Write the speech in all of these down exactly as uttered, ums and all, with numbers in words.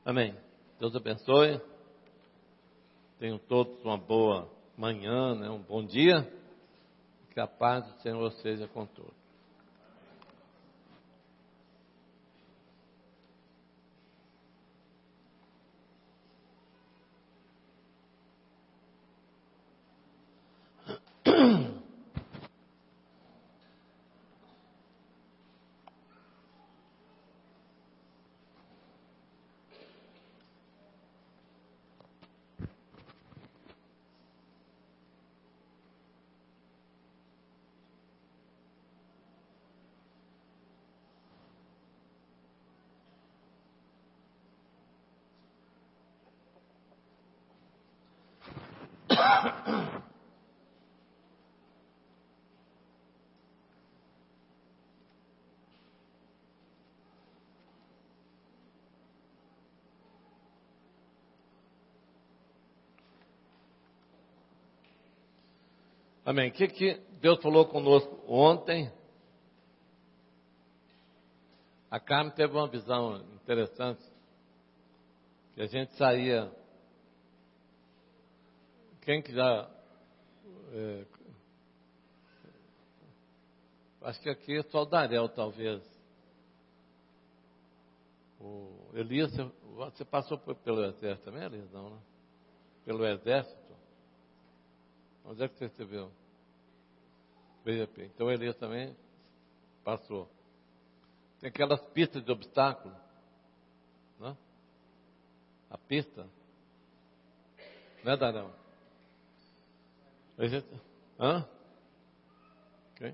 Amém. Deus abençoe. Tenham todos uma boa manhã, né? Um bom dia. Que a paz do Senhor seja com todos. Amém. O que, que Deus falou conosco ontem? A Carmen teve uma visão interessante, que a gente saía, quem que já, é, acho que aqui é só o Darel, talvez. O Elias, você, você passou pelo exército também, Elias? Não, né? Pelo exército? Onde é que você recebeu? B G P. Então Elias também passou. Tem aquelas pistas de obstáculo, né? A pista, né, Darão? A gente... Hã? Quem?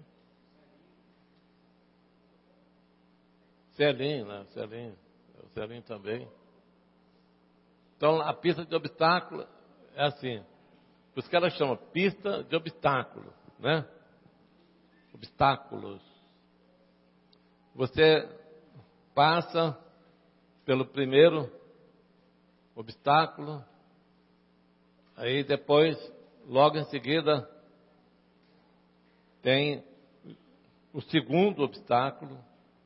Celinho, né? Celinho. O Celinho também. Então a pista de obstáculo é assim. Por isso que ela chama pista de obstáculo, né? Obstáculos. Você passa pelo primeiro obstáculo, aí depois, logo em seguida, tem o segundo obstáculo.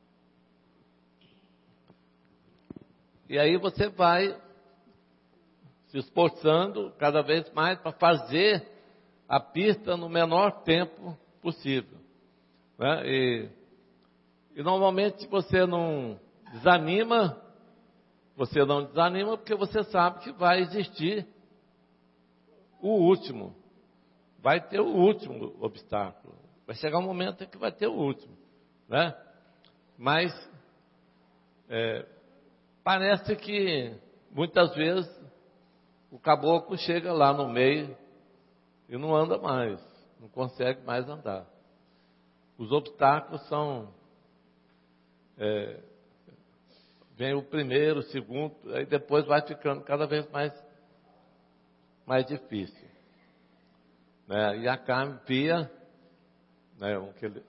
E aí você vai se esforçando cada vez mais para fazer a pista no menor tempo possível, né? E, e normalmente você não desanima, você não desanima porque você sabe que vai existir o último, vai ter o último obstáculo, vai chegar um momento em que vai ter o último, né? Mas é, parece que muitas vezes o caboclo chega lá no meio e não anda mais, não consegue mais andar. Os obstáculos são, é, vem o primeiro, o segundo, aí depois vai ficando cada vez mais, mais difícil, né? E a Carmen via, né, um, aquele,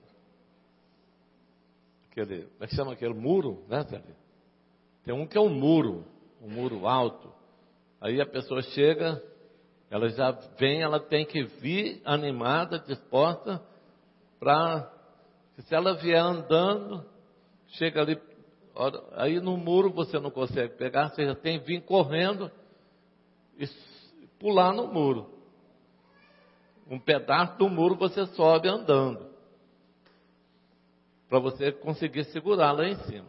aquele, como é que chama aquele muro, né, Zé? Tem um que é um muro, um muro alto. Aí a pessoa chega, ela já vem, ela tem que vir animada, disposta, para, se ela vier andando, chega ali, aí no muro você não consegue pegar, você já tem que vir correndo e pular no muro. Um pedaço do muro você sobe andando, para você conseguir segurar lá em cima,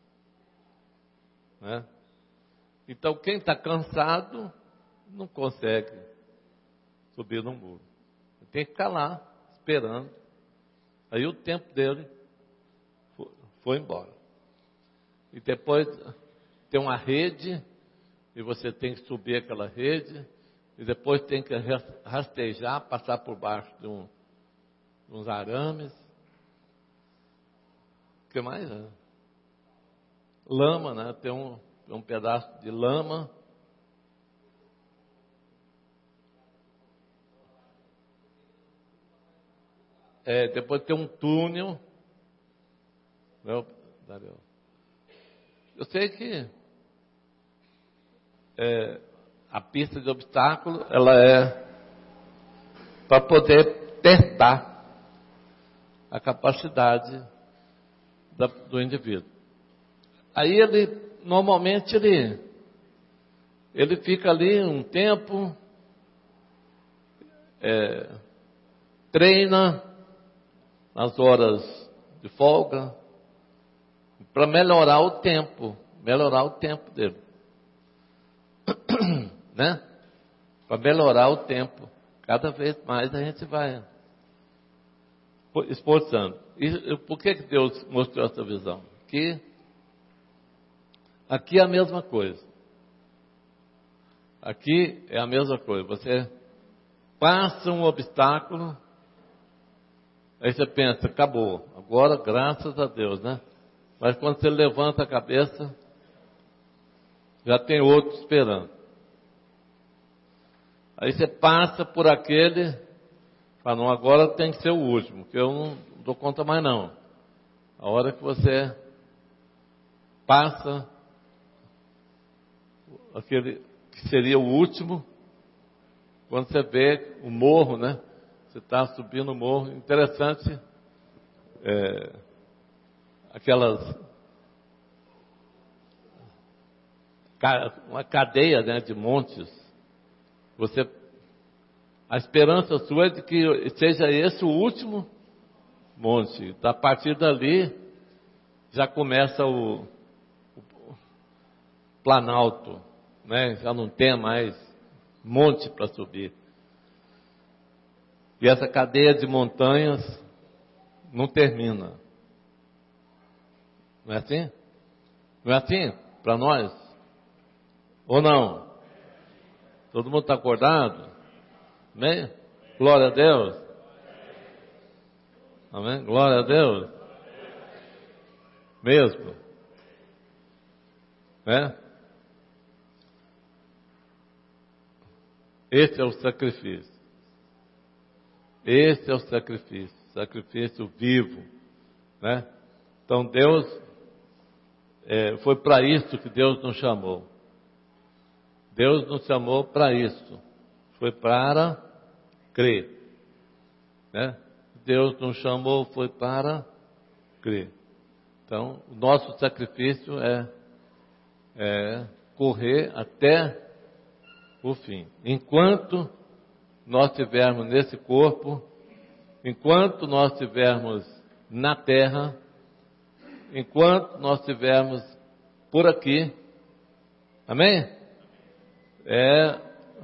né? Então, quem está cansado, não consegue subir no muro. Tem que ficar lá, esperando. Aí o tempo dele foi, foi embora. E depois tem uma rede, e você tem que subir aquela rede, e depois tem que rastejar, passar por baixo de, um, de uns arames. O que mais? Né? Lama, né? Tem um... um pedaço de lama, é, depois tem um túnel, eu sei que é, a pista de obstáculo, ela é para poder testar a capacidade da, do indivíduo. Aí ele, normalmente ele ele fica ali um tempo, é, treina nas horas de folga, para melhorar o tempo, melhorar o tempo dele, né? Para melhorar o tempo, cada vez mais a gente vai esforçando. E por que que Deus mostrou essa visão? Que aqui é a mesma coisa. Aqui é a mesma coisa. Você passa um obstáculo, aí você pensa, acabou. Agora, graças a Deus, né? Mas quando você levanta a cabeça, já tem outro esperando. Aí você passa por aquele, fala, não, agora tem que ser o último, que eu não dou conta mais não. A hora que você passa aquele que seria o último, quando você vê o morro, né? Você está subindo o morro, interessante, é, aquelas, uma cadeia, né, de montes. Você, a esperança sua é de que seja esse o último monte. A partir dali, já começa o, o planalto, né? Já não tem mais monte para subir. E essa cadeia de montanhas não termina. Não é assim? Não é assim para nós? Ou não? Todo mundo está acordado? Amém? Glória a Deus. Amém? Glória a Deus. Mesmo. É? Esse é o sacrifício. Esse é o sacrifício. Sacrifício vivo. Né? Então Deus, é, foi para isso que Deus nos chamou. Deus nos chamou para isso. Foi para crer. Né? Deus nos chamou, foi para crer. Então, o nosso sacrifício é, é correr até o fim. Enquanto nós estivermos nesse corpo, enquanto nós estivermos na terra, enquanto nós estivermos por aqui, amém? É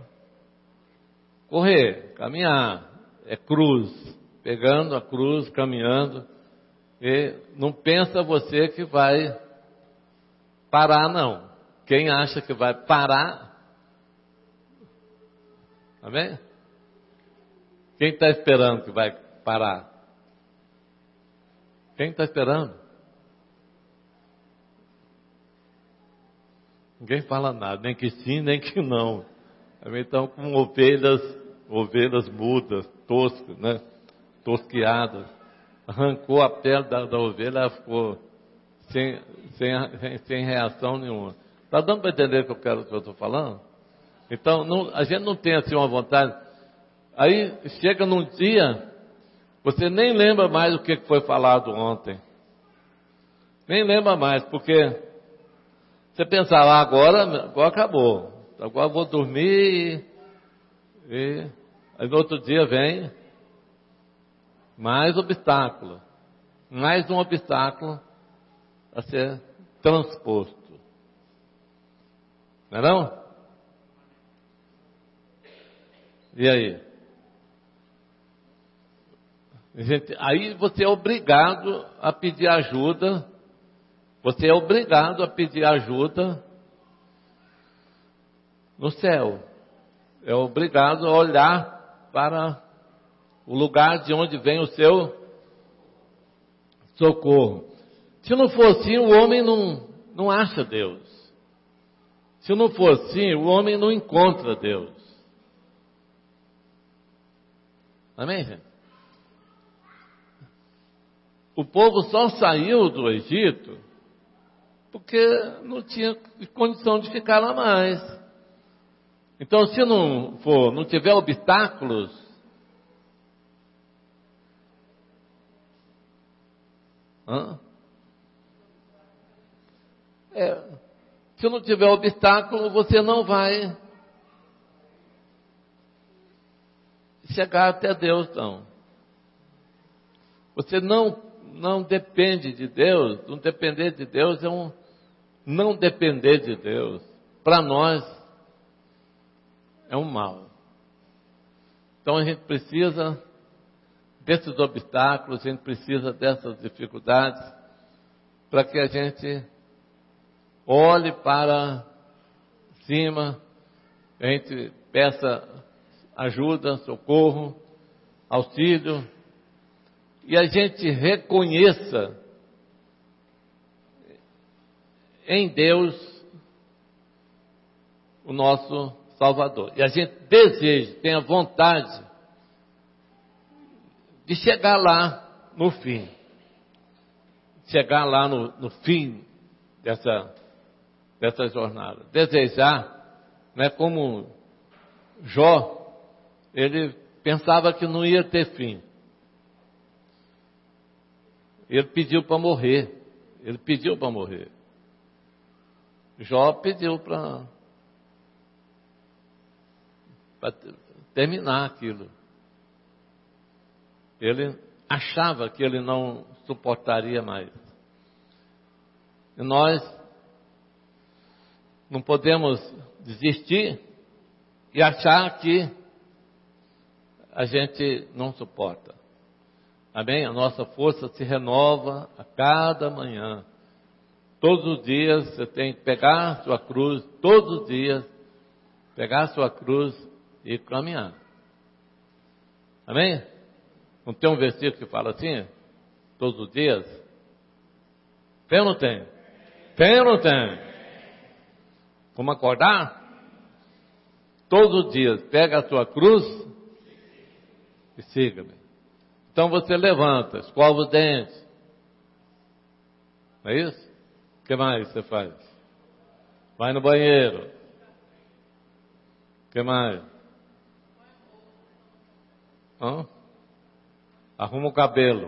correr, caminhar, é cruz, pegando a cruz, caminhando, e não pensa você que vai parar, não. Quem acha que vai parar, amém? Quem está esperando que vai parar? Quem está esperando? Ninguém fala nada, nem que sim, nem que não. Então, como ovelhas, ovelhas mudas, toscas, né? Tosquiadas. Arrancou a pele da, da ovelha, ela ficou sem, sem, sem reação nenhuma. Está dando para entender o que eu quero, que eu estou falando? Então, não, a gente não tem assim uma vontade. Aí chega num dia, você nem lembra mais o que foi falado ontem. Nem lembra mais, porque você pensava, ah, agora, agora acabou. Agora eu vou dormir e, e aí no outro dia vem mais obstáculo. Mais um obstáculo a ser transposto. Não é não? E aí? Gente, aí você é obrigado a pedir ajuda. Você é obrigado a pedir ajuda no céu. É obrigado a olhar para o lugar de onde vem o seu socorro. Se não for assim, o homem não, não acha Deus. Se não for assim, o homem não encontra Deus. Amém, gente? O povo só saiu do Egito porque não tinha condição de ficar lá mais. Então, se não for, não tiver obstáculos, hã? É, se Se não tiver obstáculo, você não vai chegar até Deus, não. Você não, não depende de Deus. Não depender de Deus é um não depender de Deus. Para nós, é um mal. Então a gente precisa desses obstáculos, a gente precisa dessas dificuldades, para que a gente olhe para cima, a gente peça ajuda, socorro, auxílio, e a gente reconheça em Deus o nosso Salvador. E a gente deseja, tenha vontade de chegar lá no fim. Chegar lá no, no fim dessa, dessa jornada. Desejar, né, como Jó, ele pensava que não ia ter fim. Ele pediu para morrer. Ele pediu para morrer. Jó pediu para terminar aquilo. Ele achava que ele não suportaria mais. E nós não podemos desistir e achar que a gente não suporta. Amém? A nossa força se renova a cada manhã. Todos os dias você tem que pegar a sua cruz, todos os dias, pegar a sua cruz e caminhar. Amém? Não tem um versículo que fala assim? Todos os dias? Tem ou não tem? Tem ou não tem? Como acordar? Todos os dias, pega a sua cruz e siga-me. Então você levanta, escova os dentes. Não é isso? O que mais você faz? Vai no banheiro. O que mais? Hã? Arruma o cabelo.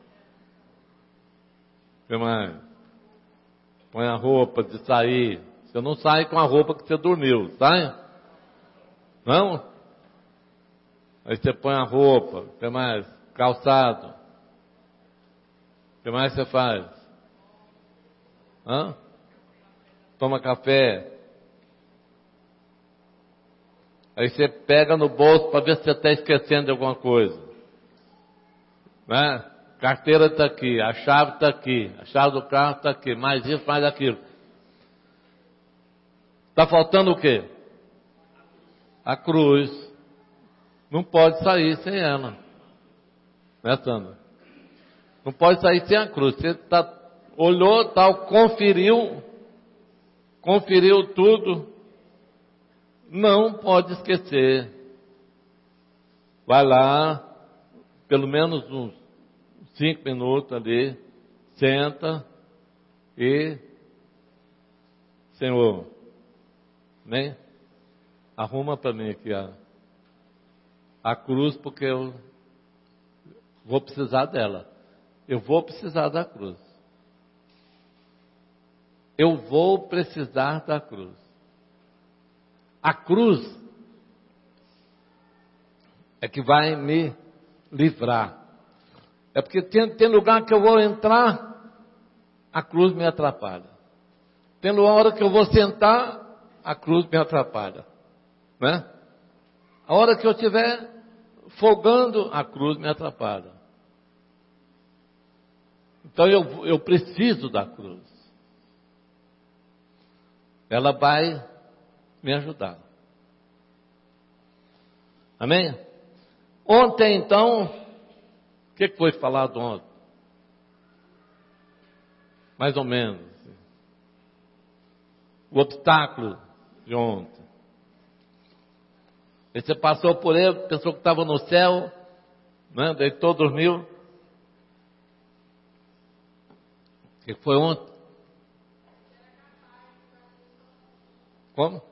O que mais? Põe a roupa de sair. Você não sai com a roupa que você dormiu, sai? Não? Aí você põe a roupa. O que mais? Calçado. O que mais você faz? Hã? Toma café. Aí você pega no bolso para ver se você está esquecendo de alguma coisa. Né? Carteira está aqui, a chave está aqui, a chave do carro está aqui, mais isso, mais aquilo. Está faltando o quê? A cruz. Não pode sair sem ela. Né, Sandra? Não pode sair sem a cruz. Você tá, olhou, tal, conferiu, conferiu tudo. Não pode esquecer. Vai lá, pelo menos uns cinco minutos ali, senta e, Senhor, né? Arruma para mim aqui a, a cruz, porque eu vou precisar dela. Eu vou precisar da cruz. Eu vou precisar da cruz. A cruz é que vai me livrar. É porque tem, tem lugar que eu vou entrar, a cruz me atrapalha. Tem hora que eu vou sentar, a cruz me atrapalha. Né? A hora que eu estiver folgando, a cruz me atrapalha. Então eu, eu preciso da cruz. Ela vai me ajudar. Amém? Ontem, então, o que foi falado ontem? Mais ou menos. O obstáculo de ontem. E você passou por ele, pensou que estava no céu, né? Deitou, dormiu. O que foi ontem? Como?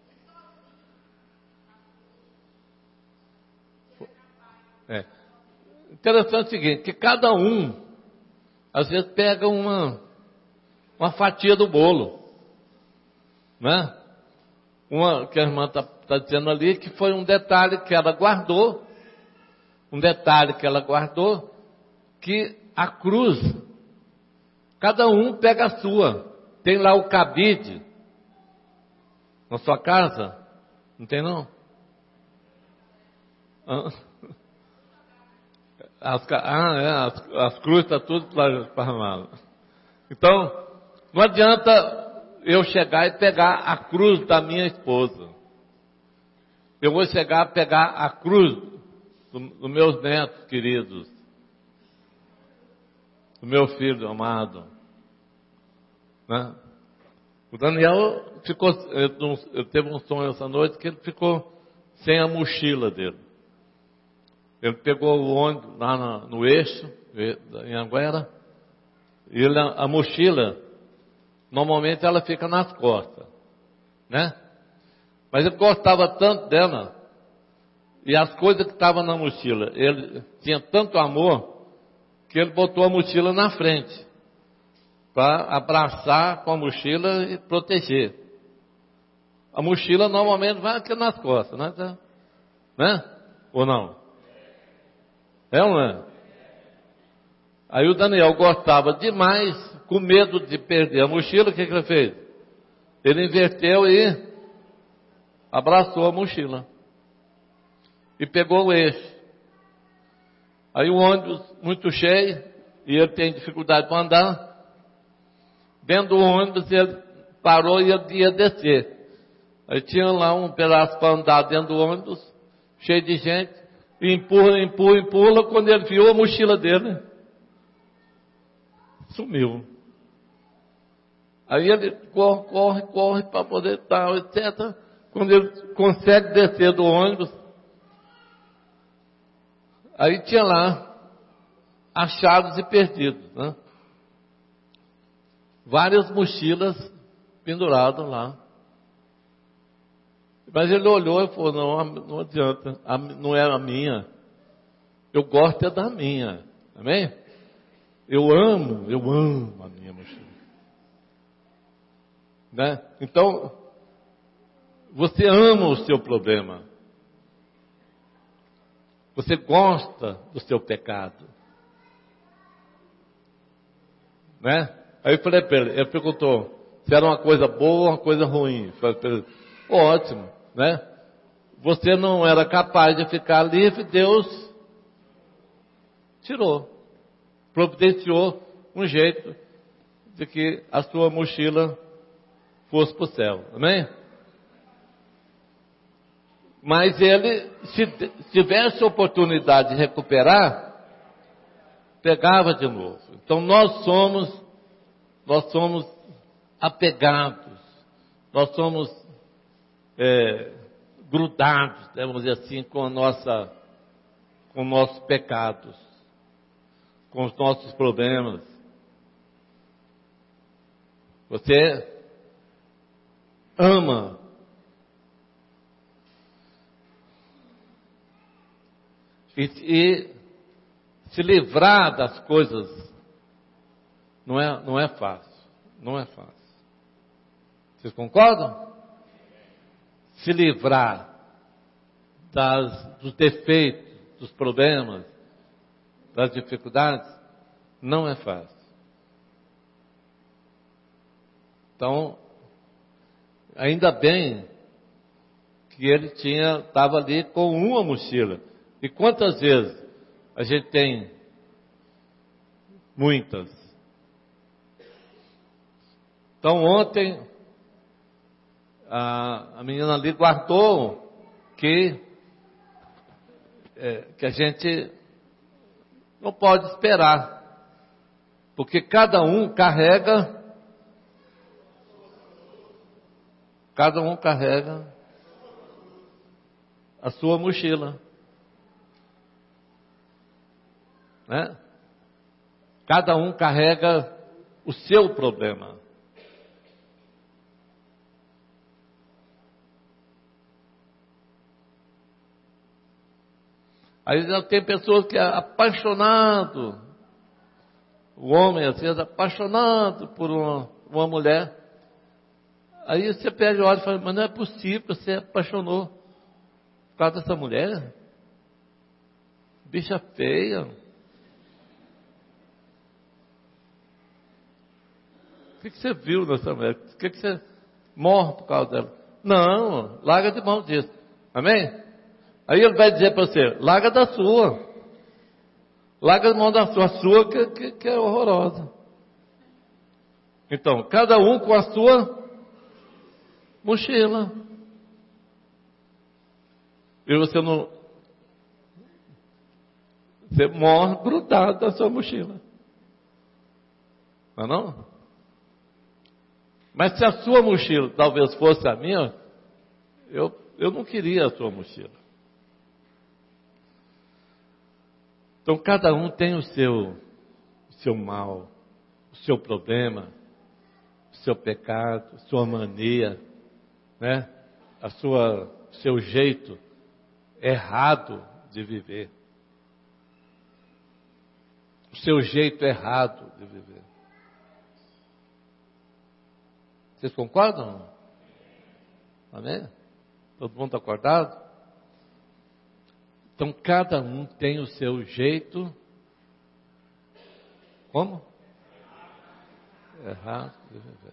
É. Interessante o seguinte, que cada um, às vezes, pega uma, uma fatia do bolo. né? Uma que a irmã está tá dizendo ali, que foi um detalhe que ela guardou, um detalhe que ela guardou, que a cruz, cada um pega a sua. Tem lá o cabide na sua casa? Não tem não? Ah, as, ah é, as, as cruzes estão tá tudo esparramadas. Então, não adianta eu chegar e pegar a cruz da minha esposa. Eu vou chegar a pegar a cruz dos do meus netos queridos, do meu filho amado, né? O Daniel ficou, eu teve um sonho essa noite que ele ficou sem a mochila dele. Ele pegou o ônibus lá no, no eixo, em Anguera, e ele, a mochila, normalmente ela fica nas costas, né? Mas ele gostava tanto dela, e as coisas que estavam na mochila, ele tinha tanto amor, que ele botou a mochila na frente, para abraçar com a mochila e proteger. A mochila normalmente vai aqui nas costas, né? Né? Ou não? É ou não é? Aí o Daniel gostava demais, com medo de perder a mochila, o que, que ele fez? Ele inverteu e abraçou a mochila. E pegou o eixo. Aí o ônibus muito cheio, e ele tem dificuldade para andar. Dentro do ônibus ele parou e ele ia descer. Aí tinha lá um pedaço para andar dentro do ônibus, cheio de gente, e empurra, empurra, empurra. Quando ele viu a mochila dele, sumiu. Aí ele corre, corre, corre para poder tal, etcétera. Quando ele consegue descer do ônibus, aí tinha lá achados e perdidos, né? Várias mochilas penduradas lá. Mas ele olhou e falou, não, não adianta, não é a minha. Eu gosto é da minha. Amém? Eu amo, eu amo a minha mochila. Né? Então, você ama o seu problema. Você gosta do seu pecado. Né? Aí eu falei para ele, ele perguntou se era uma coisa boa ou uma coisa ruim. Eu falei para ele, ótimo, né? Você não era capaz de ficar livre, Deus tirou. Providenciou um jeito de que a sua mochila fosse para o céu. Amém? Mas ele, se tivesse oportunidade de recuperar, pegava de novo. Então nós somos, nós somos apegados, nós somos é, grudados, vamos dizer assim, com a nossa, com nossos pecados, com os nossos problemas. Você ama e, e se livrar das coisas não é, não é fácil, não é fácil. Vocês concordam? Se livrar das, dos defeitos, dos problemas, das dificuldades, não é fácil. Então, ainda bem que ele tinha, estava ali com uma mochila. E quantas vezes a gente tem muitas? Então ontem a, a menina ali guardou que, é, que a gente não pode esperar, porque cada um carrega, cada um carrega a sua mochila, né? Cada um carrega o seu problema. Aí já tem pessoas que é apaixonado, o homem às vezes apaixonado por uma, uma mulher, Aí você pega e olha e fala, mas não é possível, você apaixonou por causa dessa mulher? Bicha feia. O que, que você viu nessa mulher? O que, que você morre por causa dela? Não, larga de mão disso. Amém? Aí ele vai dizer para você, larga da sua. Larga de mão da sua, a sua que, que, que é horrorosa. Então, cada um com a sua mochila. E você não... Você morre grudado da sua mochila. Não é não? Mas se a sua mochila talvez fosse a minha, eu, eu não queria a sua mochila. Então cada um tem o seu, o seu mal, o seu problema, o seu pecado, sua mania, né? A sua, seu jeito errado de viver. O seu jeito errado de viver. Vocês concordam? Amém? Todo mundo está acordado? Então cada um tem o seu jeito. Como? Errado de viver.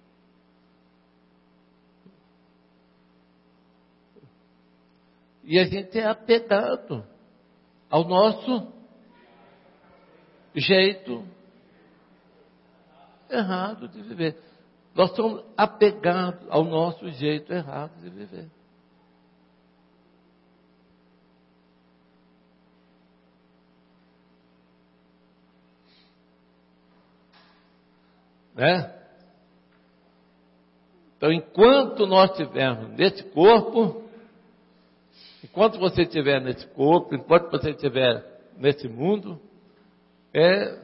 E a gente é apegado ao nosso jeito errado de viver. Nós somos apegados ao nosso jeito errado de viver. Né? Então, enquanto nós estivermos nesse corpo, enquanto você estiver nesse corpo, enquanto você estiver nesse mundo, é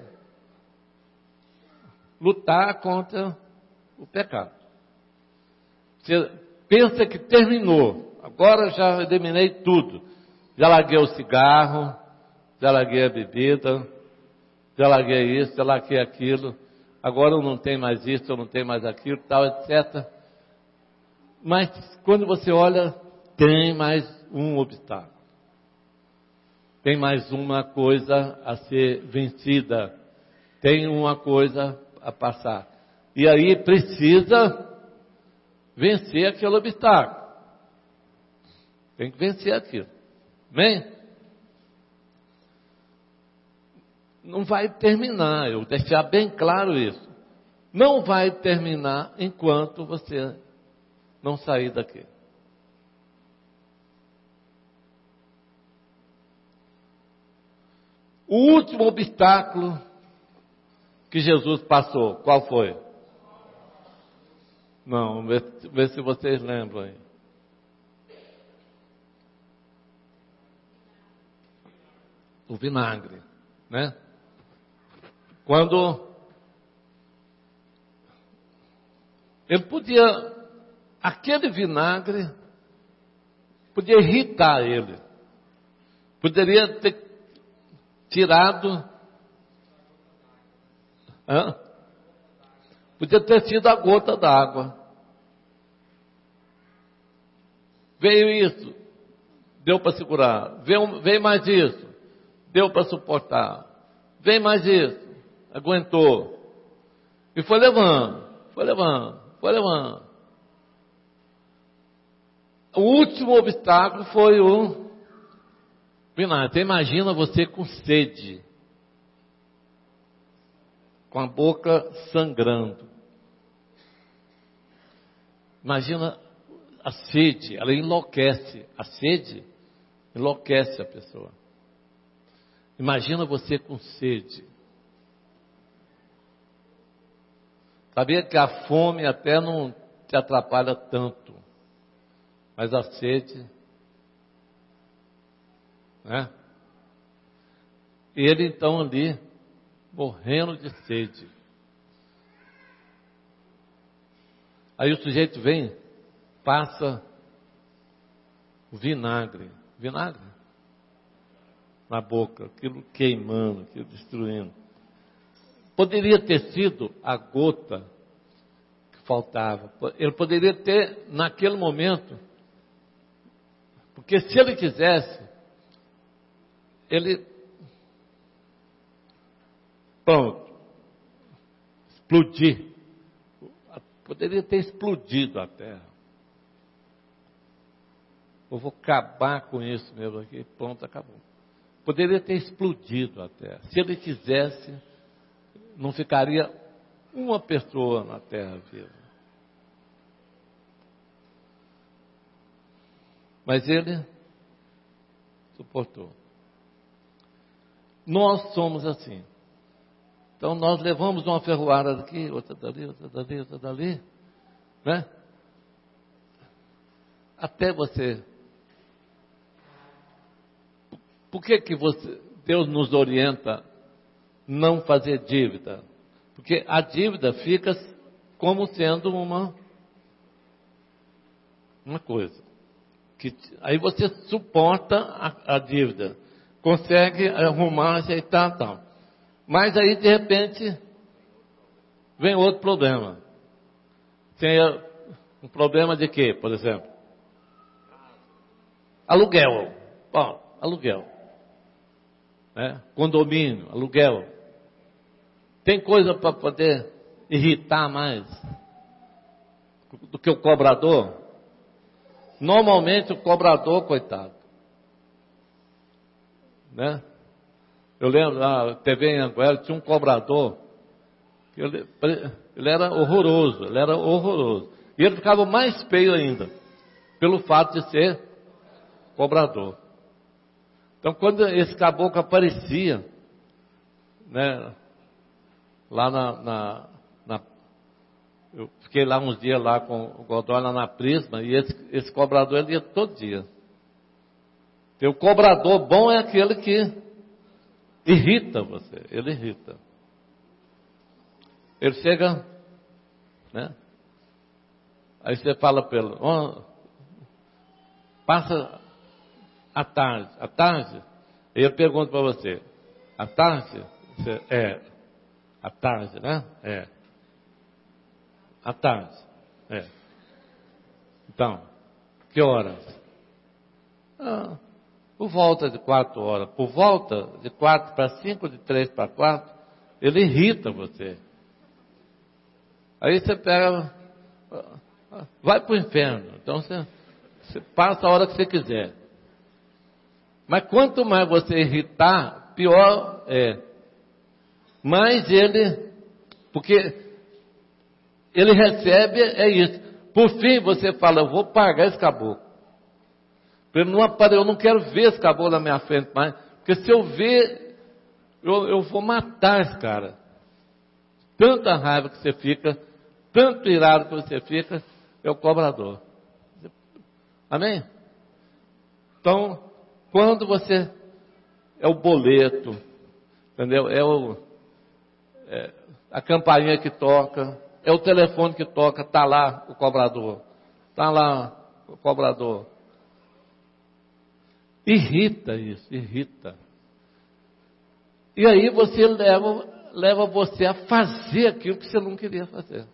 lutar contra o pecado. Você pensa que terminou, agora já eliminei tudo. Já larguei o cigarro, já larguei a bebida, já larguei isso, já larguei aquilo. Agora eu não tenho mais isso, eu não tenho mais aquilo, tal, etcétera. Mas quando você olha, tem mais um obstáculo. Tem mais uma coisa a ser vencida. Tem uma coisa a passar. E aí precisa vencer aquele obstáculo. Tem que vencer aquilo. Amém? Não vai terminar, eu vou deixar bem claro isso. Não vai terminar enquanto você não sair daqui. O último obstáculo que Jesus passou, qual foi? Não, vê, vê se vocês lembram aí. O vinagre, né? Quando ele podia, aquele vinagre podia irritar ele, poderia ter tirado, hã? Podia ter sido a gota d'água. Veio isso, deu para segurar. Veio, veio mais isso, deu para suportar. Veio mais isso, aguentou. E foi levando, foi levando, foi levando. O último obstáculo foi o vinagre. Você imagina você com sede, com a boca sangrando. Imagina a sede, ela enlouquece. A sede enlouquece a pessoa. Imagina você com sede. Sabia que a fome até não te atrapalha tanto, mas a sede, né? Ele então ali, morrendo de sede. Aí o sujeito vem, passa o vinagre, vinagre na boca, aquilo queimando, aquilo destruindo. Poderia ter sido a gota que faltava. Ele poderia ter, naquele momento, porque se ele quisesse, ele, pronto, explodir. Poderia ter explodido a terra. Eu vou acabar com isso mesmo aqui, pronto, acabou. Poderia ter explodido a terra. Se ele quisesse, não ficaria uma pessoa na terra viva. Mas ele suportou. Nós somos assim. Então nós levamos uma ferroada daqui, outra dali, outra dali, outra dali, né? Até você. Por que que você, Deus nos orienta não fazer dívida? Porque a dívida fica como sendo uma uma coisa. Que, aí você suporta a, a dívida, consegue arrumar, ajeitar e tal. Mas aí, de repente, vem outro problema. Tem um problema de quê, por exemplo? Aluguel. Bom, aluguel. Né? Condomínio, aluguel. Tem coisa para poder irritar mais do que o cobrador? Normalmente o cobrador, coitado. Né? Eu lembro, na T V em Anguera, tinha um cobrador, que ele, ele era horroroso, ele era horroroso. E ele ficava mais feio ainda, pelo fato de ser cobrador. Então, quando esse caboclo aparecia, né, lá na, na, na... Eu fiquei lá uns dias lá com o Godoy, lá na Prisma, e esse, esse cobrador, ele ia todo dia. E o cobrador bom é aquele que irrita você, ele irrita. Ele chega, né? Aí você fala para ele, oh, passa a tarde, a tarde, aí eu pergunto para você, a tarde? Você, é, a tarde, né? É. A tarde, é. Então, que horas? Ah, por volta de quatro horas, por volta de quatro para cinco, de três para quatro, ele irrita você. Aí você pega, vai para o inferno. Então você, você passa a hora que você quiser. Mas quanto mais você irritar, pior é. Mais ele, porque ele recebe, é isso. Por fim você fala, eu vou pagar esse caboclo. Eu não, eu não quero ver esse caboclo na minha frente mais. Porque se eu ver, eu, eu vou matar esse cara. Tanta raiva que você fica, tanto irado que você fica, é o cobrador. Amém? Então, quando você é o boleto, entendeu? É, o, é a campainha que toca, é o telefone que toca, está lá o cobrador. Está lá o cobrador. Irrita isso, irrita. E aí você leva, leva você a fazer aquilo que você não queria fazer.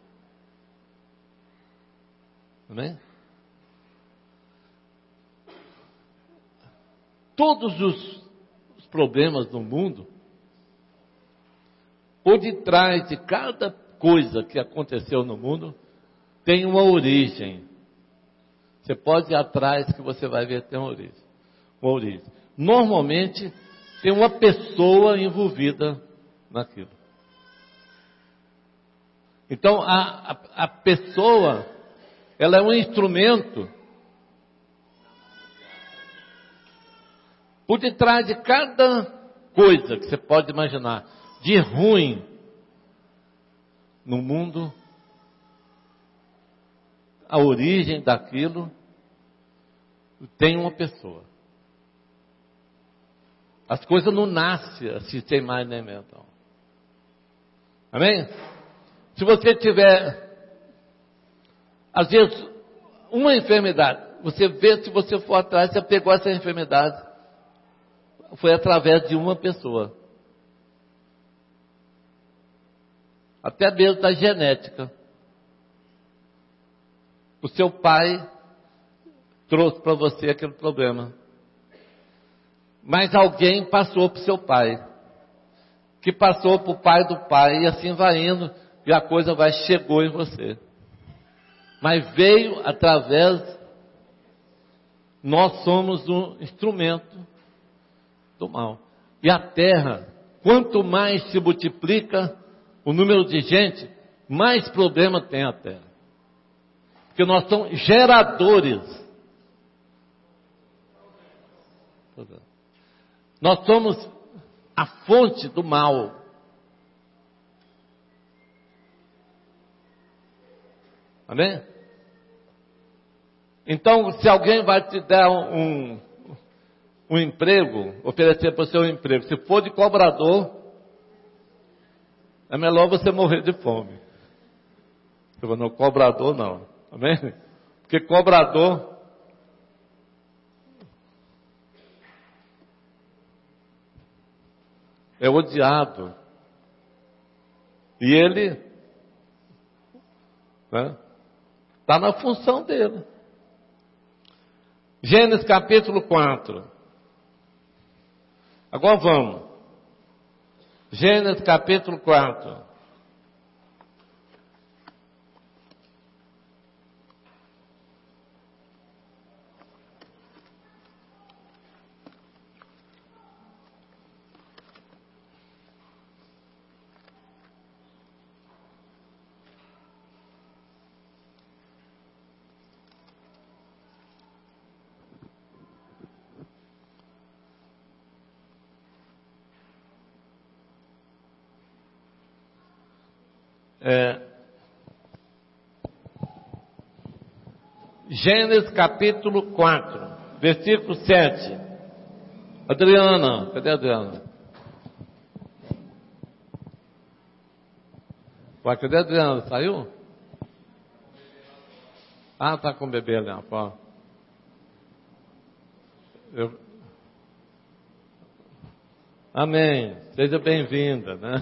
Amém? Todos os, os problemas do mundo, por detrás de cada coisa que aconteceu no mundo, tem uma origem. Você pode ir atrás que você vai ver que tem uma origem. Uma origem. Normalmente, tem uma pessoa envolvida naquilo. Então, a, a, a pessoa, ela é um instrumento. Por detrás de cada coisa que você pode imaginar, de ruim no mundo, a origem daquilo tem uma pessoa. As coisas não nascem assim, sem mais nem menos. Amém? Se você tiver, às vezes, uma enfermidade, você vê, se você for atrás, você pegou essa enfermidade, foi através de uma pessoa. Até mesmo da genética. o seu pai trouxe para você aquele problema. Mas alguém passou para o seu pai, que passou para o pai do pai, e assim vai indo, e a coisa vai, chegou em você. Mas veio através, nós somos um instrumento do mal. E a terra, quanto mais se multiplica o número de gente, mais problema tem a terra. Porque nós somos geradores. Nós somos a fonte do mal. Amém? Então, se alguém vai te dar um, um emprego, oferecer para o seu emprego, se for de cobrador, é melhor você morrer de fome. Se for no cobrador, não. Amém? Porque cobrador é odiado. E ele está, né, na função dele. Gênesis capítulo quatro. Agora vamos. Gênesis capítulo quatro. É, Gênesis capítulo quatro, versículo sete. Adriana, cadê a Adriana? Ué, cadê a Adriana? Saiu? Ah, está com o bebê ali, ó. Eu... Amém. Seja bem-vinda, né?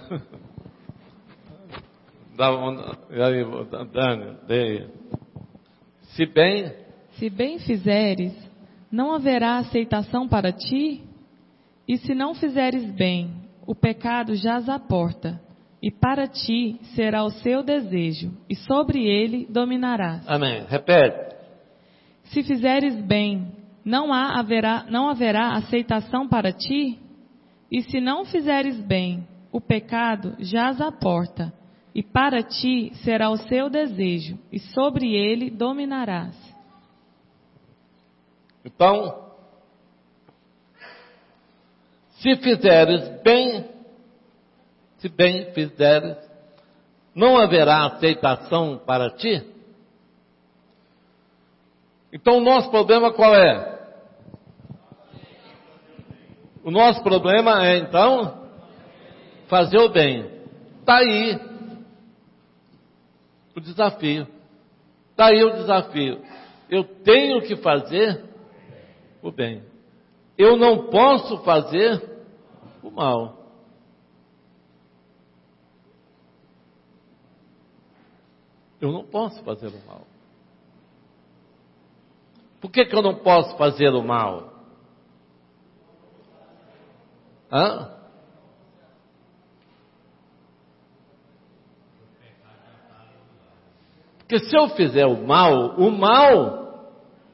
Dá uma... Dani, dei. Se bem... Se bem fizeres, não haverá aceitação para ti? E se não fizeres bem, o pecado jaz à porta, e para ti será o seu desejo, e sobre ele dominarás. Amém. Repete. Se fizeres bem, não, há, haverá, não haverá aceitação para ti? E se não fizeres bem, o pecado jaz à porta, e para ti será o seu desejo, e sobre ele dominarás. Então, se fizeres bem, se bem fizeres, não haverá aceitação para ti? Então o nosso problema qual é? O nosso problema é então fazer o bem. Está aí o desafio. Está aí o desafio. Eu tenho que fazer o bem. Eu não posso fazer o mal. Eu não posso fazer o mal. Por que que eu não posso fazer o mal? Hã? Porque se eu fizer o mal, o mal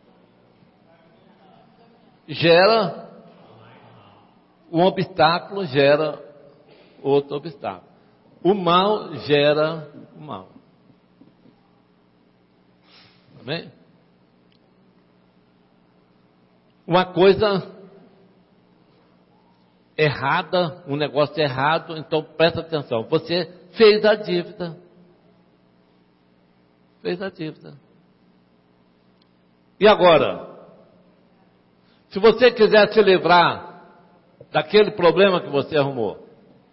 gera um obstáculo, gera outro obstáculo. O mal gera o mal. Amém? Uma coisa errada, um negócio errado, então presta atenção. Você fez a dívida. Fez a dívida. E agora? Se você quiser se livrar daquele problema que você arrumou,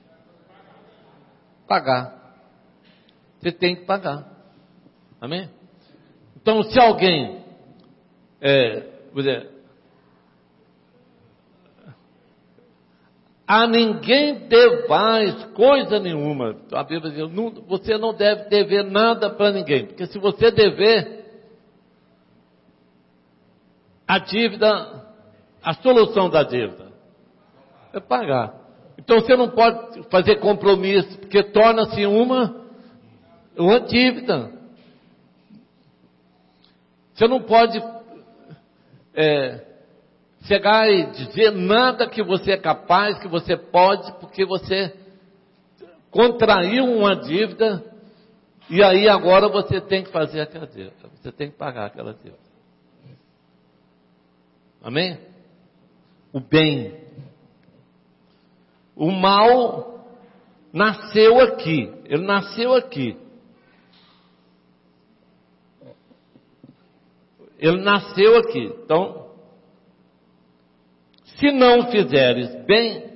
pagar. Você tem que pagar. Amém? Então, se alguém, é, vou dizer, a ninguém devais coisa nenhuma. A Bíblia diz, não, você não deve dever nada para ninguém. Porque se você dever, a dívida, a solução da dívida é pagar. Então você não pode fazer compromisso, porque torna-se uma, uma dívida. Você não pode é, chegar e dizer nada que você é capaz, que você pode, porque você contraiu uma dívida e aí agora você tem que fazer aquela dívida. Você tem que pagar aquela dívida. Amém? O bem. O mal nasceu aqui. Ele nasceu aqui. Ele nasceu aqui. Então, se não fizeres bem,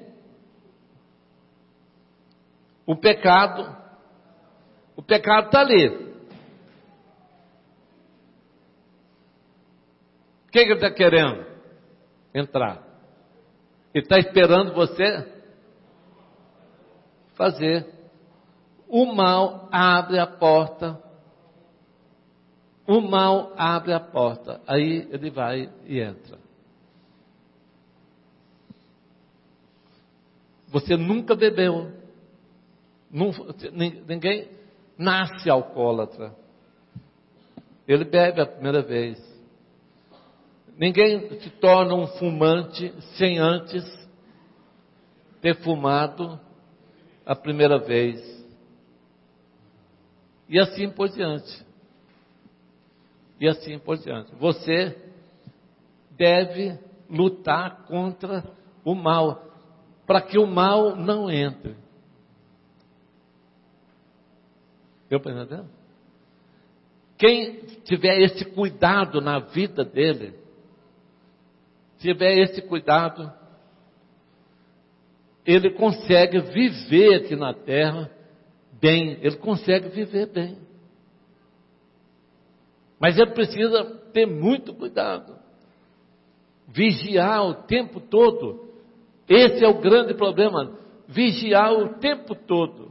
o pecado, o pecado está ali. O que, que ele está querendo? Entrar. Ele está esperando você fazer. O mal abre a porta. O mal abre a porta. Aí ele vai e entra. Você nunca bebeu. Ninguém nasce alcoólatra. Ele bebe a primeira vez. Ninguém se torna um fumante sem antes ter fumado a primeira vez. E assim por diante. E assim por diante. Você deve lutar contra o mal, para que o mal não entre. Deu para entender? Quem tiver esse cuidado na vida dele, tiver esse cuidado, ele consegue viver aqui na terra bem, ele consegue viver bem. Mas ele precisa ter muito cuidado, vigiar o tempo todo. Esse é o grande problema, vigiar o tempo todo,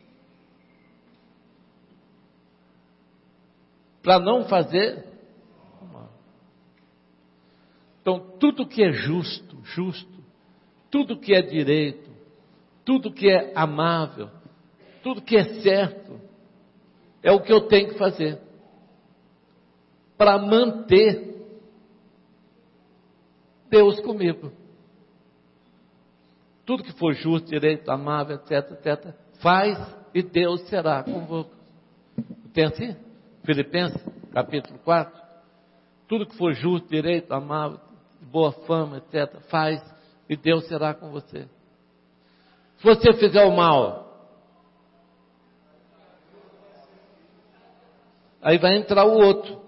para não fazer mal. Então, tudo que é justo, justo, tudo que é direito, tudo que é amável, tudo que é certo, é o que eu tenho que fazer, para manter Deus comigo. Tudo que for justo, direito, amável, etc, etc, faz e Deus será convosco. Tem assim? Filipenses, capítulo quatro. Tudo que for justo, direito, amável, boa fama, etcétera, faz e Deus será com você. Se você fizer o mal, aí vai entrar o outro.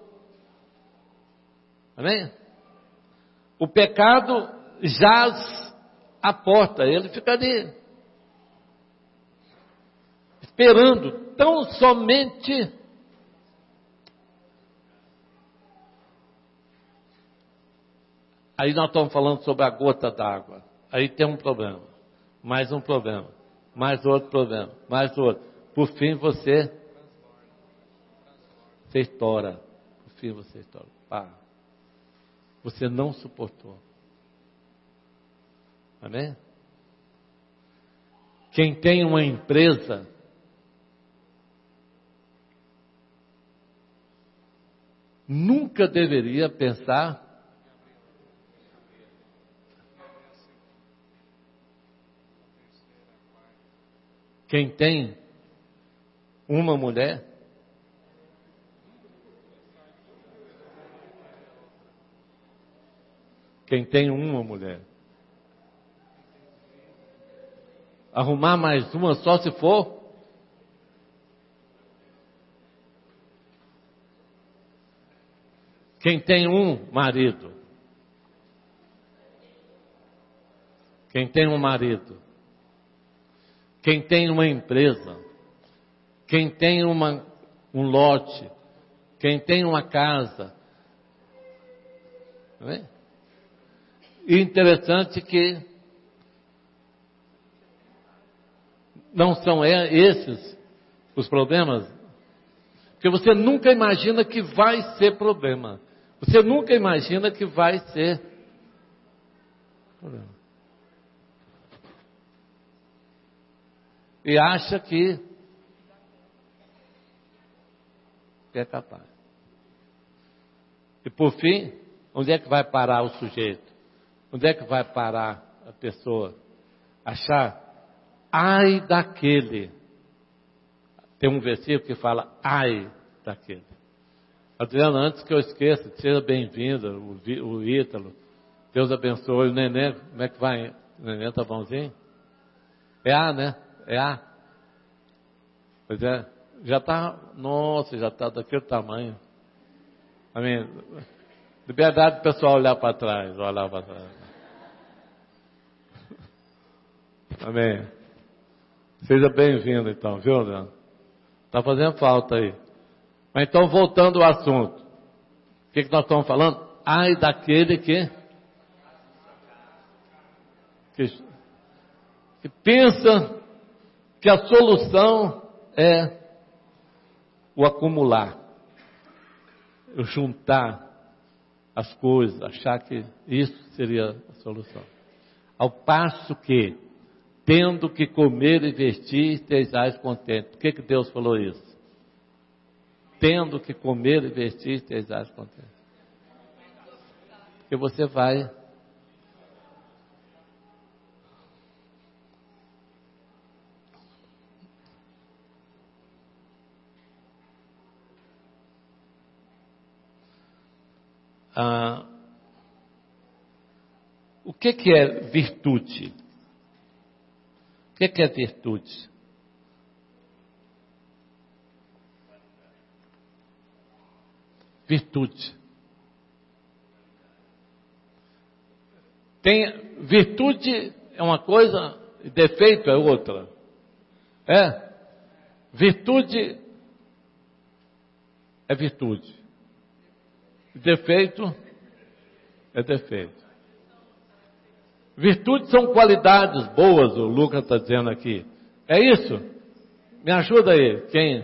Amém? O pecado jaz à porta, ele fica ali, esperando tão somente aí nós estamos falando sobre a gota d'água. Aí tem um problema, mais um problema, mais outro problema, mais outro. Por fim você, você estoura. Por fim você estoura. Pá. Você não suportou. Amém? Quem tem uma empresa, nunca deveria pensar quem tem uma mulher, quem tem uma mulher, arrumar mais uma só se for quem tem um marido, quem tem um marido, quem tem uma empresa, quem tem uma, um lote, quem tem uma casa. Não é? E interessante que não são esses os problemas, porque você nunca imagina que vai ser problema. Você nunca imagina que vai ser. E acha que é capaz. E por fim, onde é que vai parar o sujeito? Onde é que vai parar a pessoa? Achar, ai daquele. Tem um versículo que fala, ai daquele. Adriano, antes que eu esqueça, seja bem-vinda, o, o Ítalo. Deus abençoe o neném. Como é que vai? O neném tá bonzinho? É A, né? É A. Pois é. Já está, nossa, já está daquele tamanho. Amém. Liberdade do pessoal olhar para trás, olhar para trás. Amém. Seja bem-vindo então, viu, Leandro? Está fazendo falta aí. Mas então, voltando ao assunto. O que, que nós estamos falando? Ai daquele que, que, que pensa que a solução é o acumular, o juntar as coisas, achar que isso seria a solução. Ao passo que, tendo que comer e vestir, estejais contentes. Por que, que Deus falou isso? Tendo que comer e vestir, estejais contentes. Porque você vai ah, o que, que é virtude? O que, que é virtude? Virtude. Tem, virtude é uma coisa, defeito é outra. É? Virtude é virtude. Defeito é defeito. Virtudes são qualidades boas, o Lucas está dizendo aqui. É isso? Me ajuda aí, quem?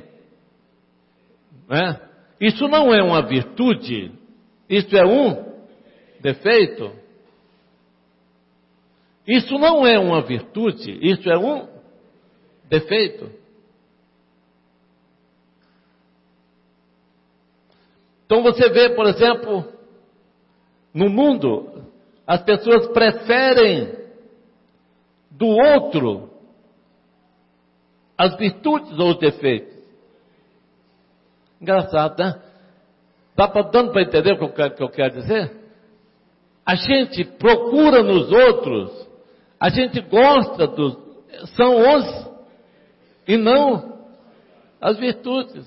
É? Isso não é uma virtude, isso é um defeito. Isso não é uma virtude, isso é um defeito. Então você vê, por exemplo, no mundo, as pessoas preferem do outro as virtudes ou os defeitos. Engraçado, né? Dá pra, dando para entender o que eu, quero, que eu quero dizer? A gente procura nos outros, a gente gosta dos, são os, e não as virtudes.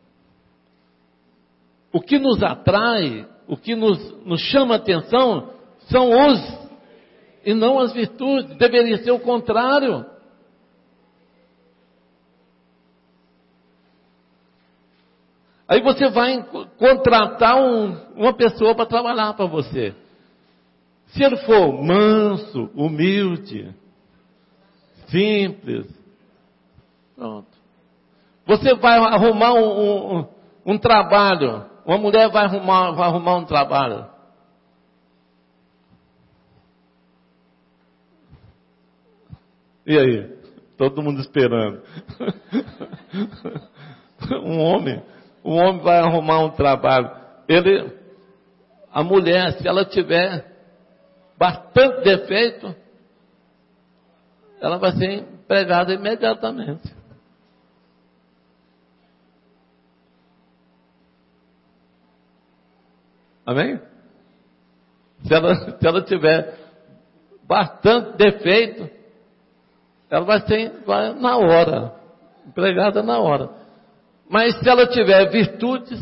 O que nos atrai, o que nos, nos chama a atenção, são os, e não as virtudes. Deveria ser o contrário. Aí você vai contratar um, uma pessoa para trabalhar para você. Se ele for manso, humilde, simples, pronto. Você vai arrumar um, um, um trabalho, uma mulher vai arrumar, vai arrumar um trabalho. E aí? Todo mundo esperando. Um homem, um homem vai arrumar um trabalho. Ele, a mulher, se ela tiver bastante defeito, ela vai ser empregada imediatamente. Amém? Se ela, se ela tiver bastante defeito, ela vai ser vai, na hora, empregada na hora. Mas se ela tiver virtudes,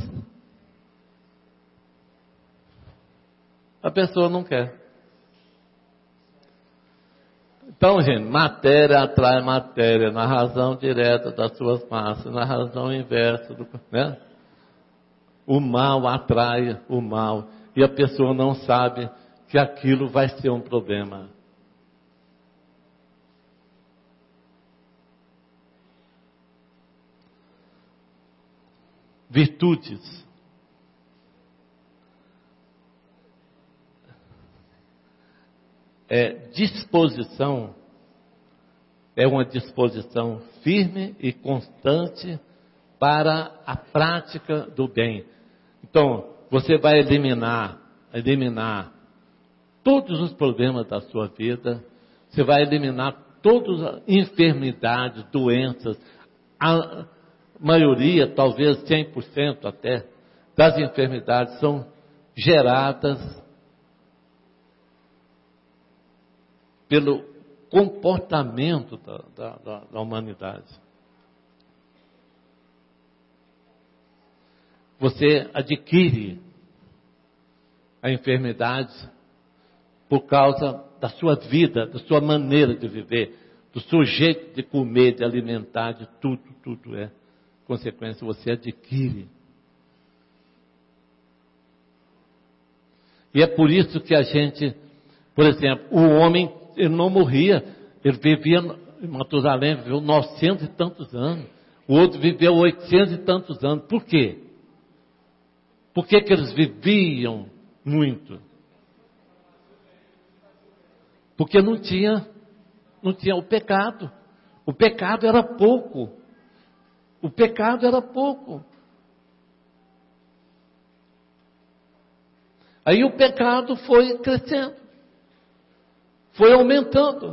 a pessoa não quer. Então, gente, matéria atrai matéria, na razão direta das suas massas, na razão inversa, do, né? O mal atrai o mal, e a pessoa não sabe que aquilo vai ser um problema. Virtudes. é, disposição, é uma disposição firme e constante para a prática do bem. Então, você vai eliminar, eliminar todos os problemas da sua vida, você vai eliminar todas as enfermidades, doenças, a maioria, talvez cem por cento até, das enfermidades são geradas pelo comportamento da, da, da, da humanidade. Você adquire a enfermidade por causa da sua vida, da sua maneira de viver, do seu jeito de comer, de alimentar, de tudo, tudo é consequência, você adquire. E é por isso que a gente, por exemplo, o homem, ele não morria, ele vivia, em Matusalém viveu novecentos e tantos anos, o outro viveu oitocentos e tantos anos. Por quê? Por que que eles viviam muito? Porque não tinha, não tinha o pecado. O pecado era pouco. O pecado era pouco. Aí o pecado foi crescendo. Foi aumentando.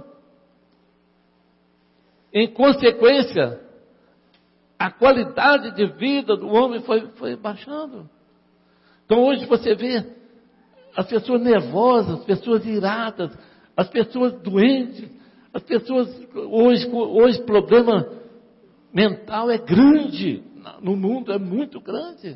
Em consequência, a qualidade de vida do homem foi, foi baixando. Então hoje você vê as pessoas nervosas, as pessoas iradas, as pessoas doentes, as pessoas, hoje, hoje o problema mental é grande, no mundo é muito grande.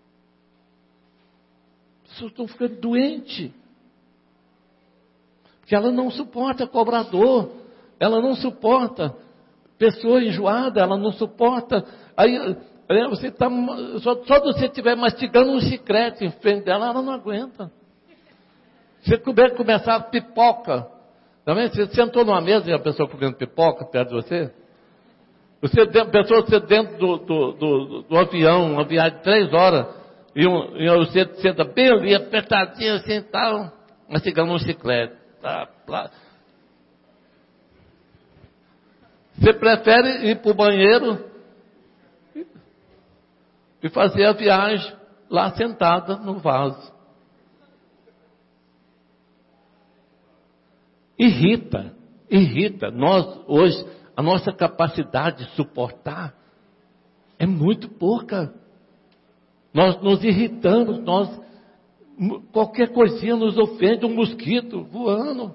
As pessoas estão ficando doentes, porque ela não suporta cobrador, ela não suporta pessoa enjoada, ela não suporta, aí, aí você está, só, só você estiver mastigando um chiclete em frente dela, ela não aguenta. Se você começar a pipoca, também, você sentou numa mesa e a pessoa comendo pipoca perto de você, você a pessoa você dentro do, do, do, do avião, uma viagem de três horas, e, um, e você senta bem ali, apertadinho assim e tal, mastigando um chiclete. Tá, tá. Você prefere ir para o banheiro e fazer a viagem lá sentada no vaso. Irrita, irrita. Nós, hoje, a nossa capacidade de suportar é muito pouca. Nós nos irritamos, nós, qualquer coisinha nos ofende, um mosquito voando.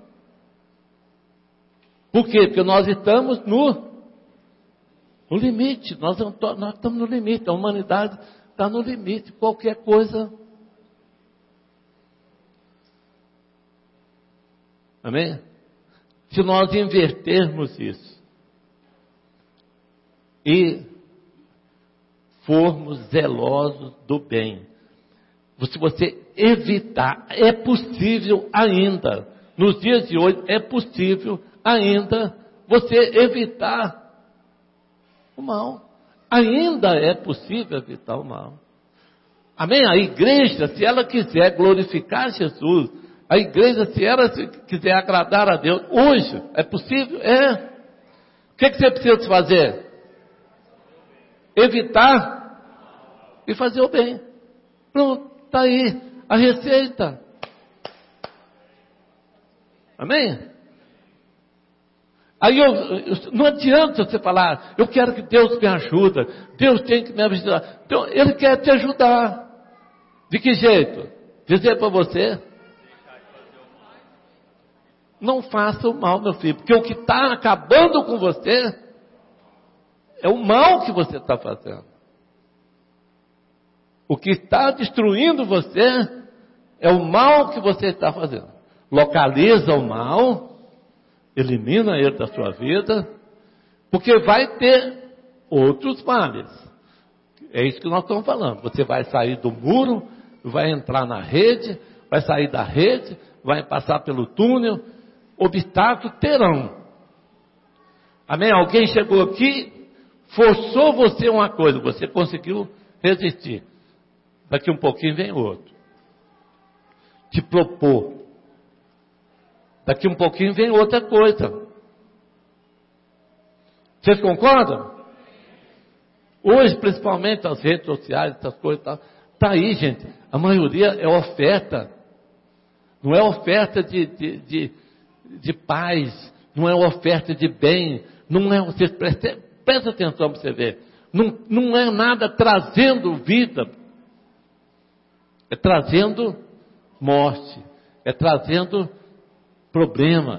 Por quê? Porque nós estamos no, no limite, nós, nós estamos no limite, a humanidade está no limite, qualquer coisa. Amém? Se nós invertermos isso e formos zelosos do bem, se você evitar, é possível ainda, nos dias de hoje, é possível ainda você evitar o mal. Ainda é possível evitar o mal. Amém? A igreja, se ela quiser glorificar Jesus, a igreja, se ela quiser agradar a Deus, hoje, é possível? É. O que, que você precisa fazer? Evitar e fazer o bem. Pronto, está aí a receita. Amém? Aí eu, eu, não adianta você falar, eu quero que Deus me ajude, Deus tem que me ajudar. Então, Ele quer te ajudar. De que jeito? Dizer para você, não faça o mal, meu filho, porque o que está acabando com você é o mal que você está fazendo. O que está destruindo você é o mal que você está fazendo. Localiza o mal, elimina ele da sua vida, porque vai ter outros males. É isso que nós estamos falando. Você vai sair do muro, vai entrar na rede, vai sair da rede, vai passar pelo túnel, obstáculos terão. Amém? Alguém chegou aqui, forçou você uma coisa, você conseguiu resistir. Daqui um pouquinho vem outro. Te propor. Daqui um pouquinho vem outra coisa. Vocês concordam? Hoje, principalmente as redes sociais, essas coisas, tá, tá aí, gente. A maioria é oferta. Não é oferta de, de, de, de paz, não é oferta de bem, não é, você presta, presta atenção para você ver. Não, não é nada trazendo vida, é trazendo morte, é trazendo problema.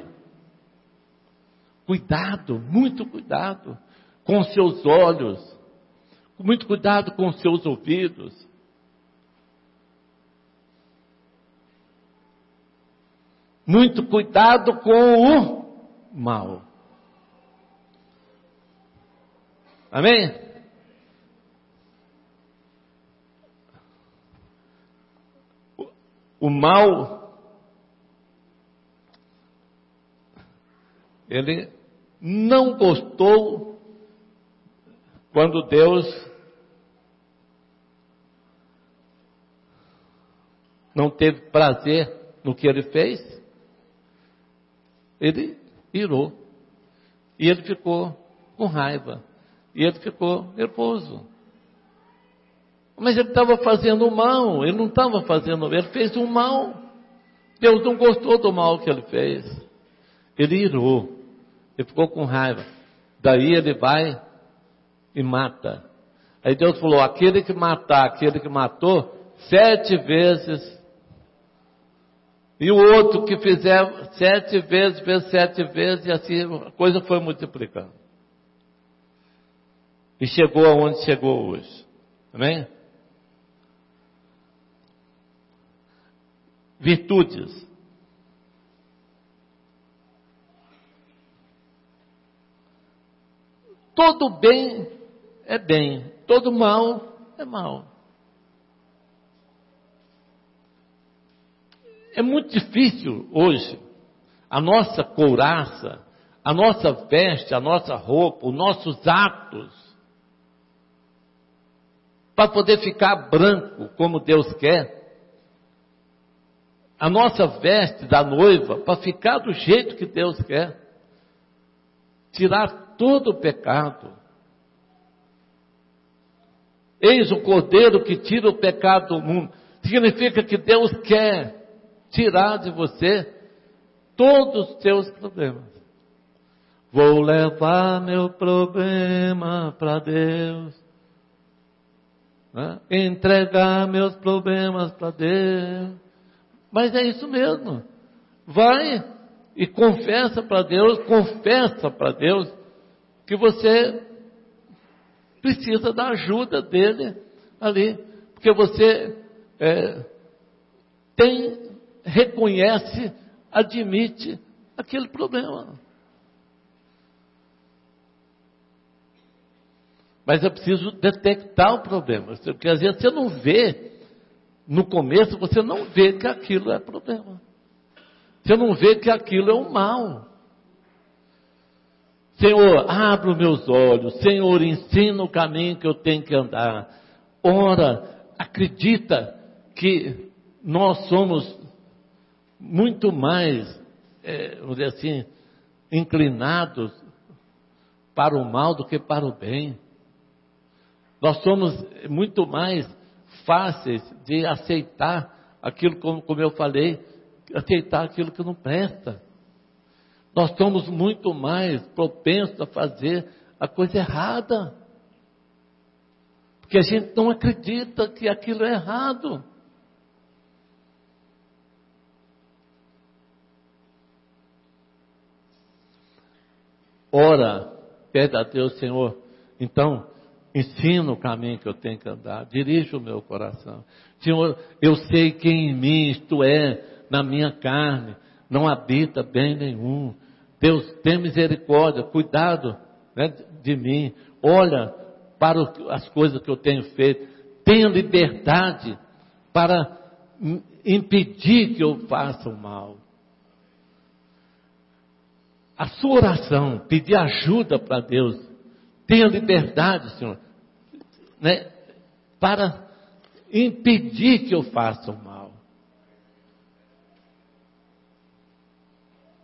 Cuidado, muito cuidado com os seus olhos, muito cuidado com os seus ouvidos. Muito cuidado com o mal. Amém? O, o mal, ele não gostou quando Deus não teve prazer no que ele fez. Ele irou. E ele ficou com raiva. E ele ficou nervoso. Mas ele estava fazendo o mal. Ele não estava fazendo, ele fez o mal. Deus não gostou do mal que ele fez. Ele irou. Ele ficou com raiva. Daí ele vai e mata. Aí Deus falou, aquele que matar, aquele que matou, sete vezes. E o outro que fizer sete vezes, fez sete vezes, e assim a coisa foi multiplicando. E chegou aonde chegou hoje. Amém? Virtudes. Todo bem é bem, todo mal é mal. É muito difícil hoje a nossa couraça, a nossa veste, a nossa roupa, os nossos atos, para poder ficar branco como Deus quer. A nossa veste da noiva, para ficar do jeito que Deus quer. Tirar todo o pecado. Eis o Cordeiro que tira o pecado do mundo. Significa que Deus quer tirar de você todos os seus problemas. Vou levar meu problema para Deus. Né? Entregar meus problemas para Deus. Mas é isso mesmo. Vai e confessa para Deus, confessa para Deus que você precisa da ajuda dele ali. Porque você é, tem, reconhece, admite aquele problema. Mas é preciso detectar o problema. Porque às vezes você não vê, no começo você não vê que aquilo é problema. Você não vê que aquilo é um mal. Senhor, abre os meus olhos. Senhor, ensina o caminho que eu tenho que andar. Ora, acredita que nós somos muito mais, é, vamos dizer assim, inclinados para o mal do que para o bem. Nós somos muito mais fáceis de aceitar aquilo, como, como eu falei, aceitar aquilo que não presta. Nós somos muito mais propensos a fazer a coisa errada. Porque a gente não acredita que aquilo é errado. Ora, pede a Deus, Senhor, então, ensina o caminho que eu tenho que andar, dirige o meu coração. Senhor, eu sei que em mim, isto é, na minha carne, não habita bem nenhum. Deus, tem misericórdia, cuidado, né, de mim. Olha para o, as coisas que eu tenho feito. Tenha liberdade para impedir que eu faça o mal. A sua oração, pedir ajuda para Deus. Tenha liberdade, Senhor, né, para impedir que eu faça o mal.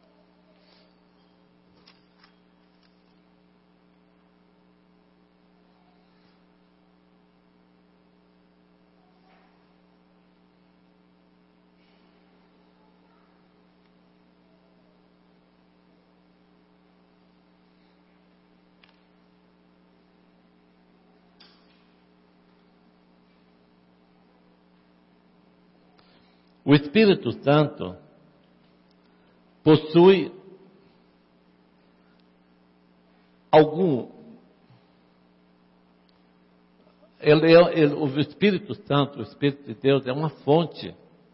O Espírito Santo possui algum... Ele é, ele, o Espírito Santo, o Espírito de Deus, é uma fonte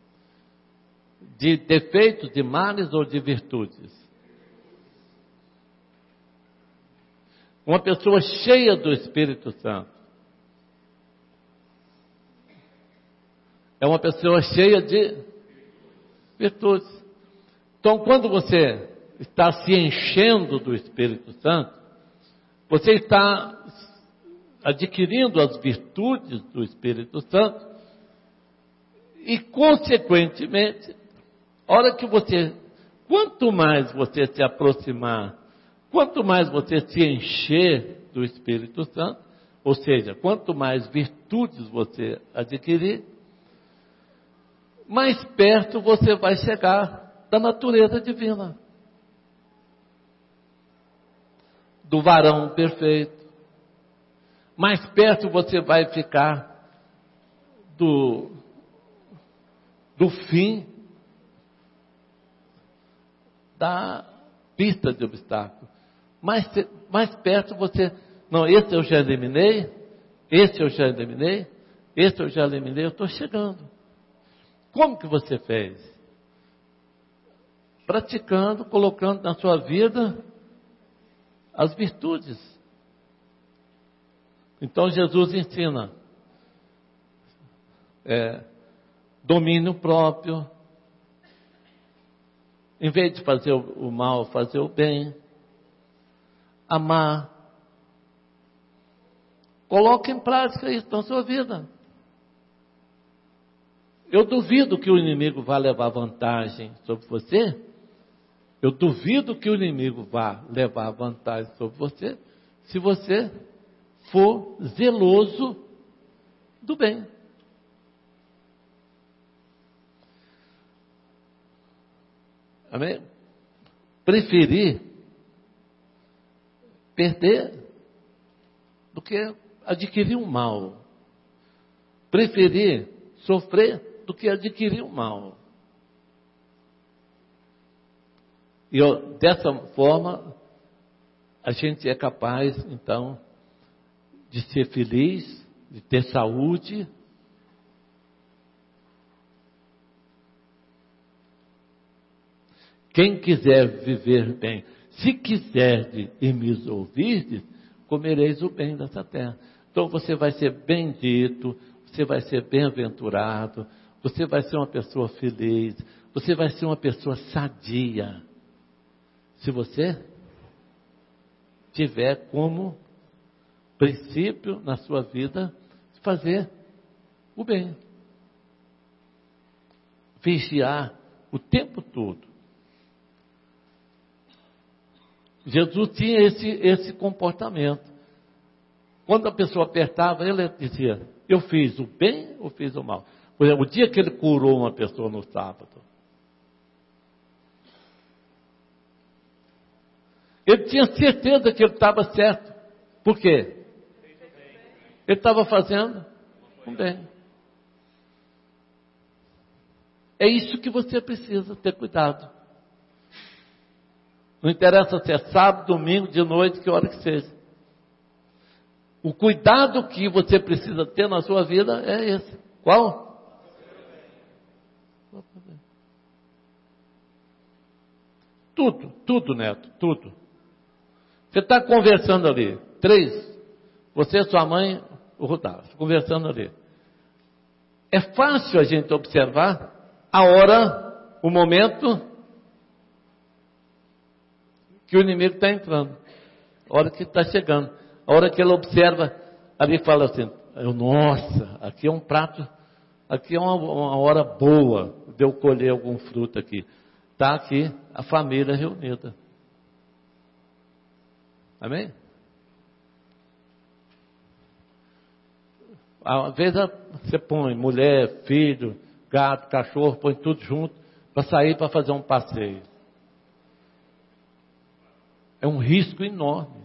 de defeitos, de males ou de virtudes. Uma pessoa cheia do Espírito Santo é uma pessoa cheia de virtudes. Então, quando você está se enchendo do Espírito Santo, você está adquirindo as virtudes do Espírito Santo e, consequentemente, a hora que você, quanto mais você se aproximar, quanto mais você se encher do Espírito Santo, ou seja, quanto mais virtudes você adquirir, mais perto você vai chegar da natureza divina, do varão perfeito. Mais perto você vai ficar do, do fim da pista de obstáculos. Mais, mais perto você... Não, esse eu já eliminei, esse eu já eliminei, esse eu já eliminei, eu estou chegando. Como que você fez? Praticando, colocando na sua vida as virtudes. Então Jesus ensina é, domínio próprio, em vez de fazer o mal, fazer o bem, amar. Coloque em prática isso na sua vida. Eu duvido que o inimigo vá levar vantagem sobre você. Eu duvido que o inimigo vá levar vantagem sobre você, se você for zeloso do bem. Amém? Preferir perder do que adquirir um mal. Preferir sofrer do que adquirir um mal. E eu, dessa forma, a gente é capaz, então, de ser feliz, de ter saúde. Quem quiser viver bem, se quiserdes e me ouvirdes, comereis o bem dessa terra. Então você vai ser bendito, você vai ser bem-aventurado, você vai ser uma pessoa feliz, você vai ser uma pessoa sadia. Se você tiver como princípio na sua vida fazer o bem. Vigiar o tempo todo. Jesus tinha esse, esse comportamento. Quando a pessoa apertava, ele dizia, eu fiz o bem ou fiz o mal? Por exemplo, o dia que ele curou uma pessoa no sábado, ele tinha certeza que ele estava certo. Por quê? Ele estava fazendo um bem. É isso que você precisa ter cuidado. Não interessa se é sábado, domingo, de noite, que hora que seja. O cuidado que você precisa ter na sua vida é esse. Qual? Tudo, tudo, Neto, tudo. Você está conversando ali, três, você, sua mãe, o Rudolfo, conversando ali. É fácil a gente observar a hora, o momento que o inimigo está entrando, a hora que está chegando, a hora que ele observa, ali fala assim, nossa, aqui é um prato, aqui é uma, uma hora boa de eu colher algum fruto aqui. Está aqui a família reunida. Amém? Às vezes você põe mulher, filho, gato, cachorro, põe tudo junto para sair para fazer um passeio. É um risco enorme.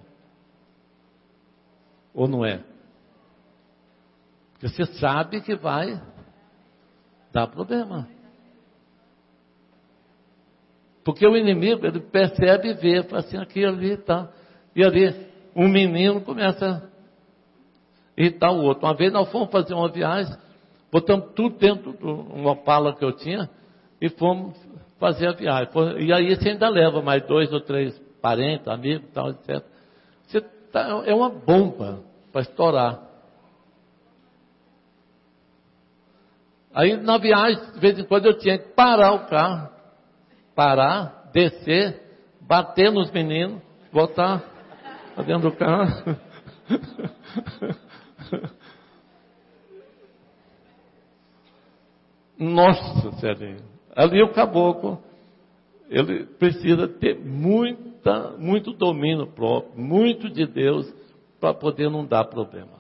Ou não é? Porque você sabe que vai dar problema. Porque o inimigo, ele percebe e vê, fala assim, aqui, ali, tá. E ali, um menino começa a irritar o outro. Uma vez nós fomos fazer uma viagem, botamos tudo dentro de uma pala que eu tinha e fomos fazer a viagem. E aí você ainda leva mais dois ou três parentes, amigos, tal, etcétera. Você tá, é uma bomba para estourar. Aí na viagem, de vez em quando eu tinha que parar o carro, parar, descer, bater nos meninos, voltar para dentro do carro. Nossa, Celinho. Ali o caboclo, ele precisa ter muita, muito domínio próprio, muito de Deus, para poder não dar problema.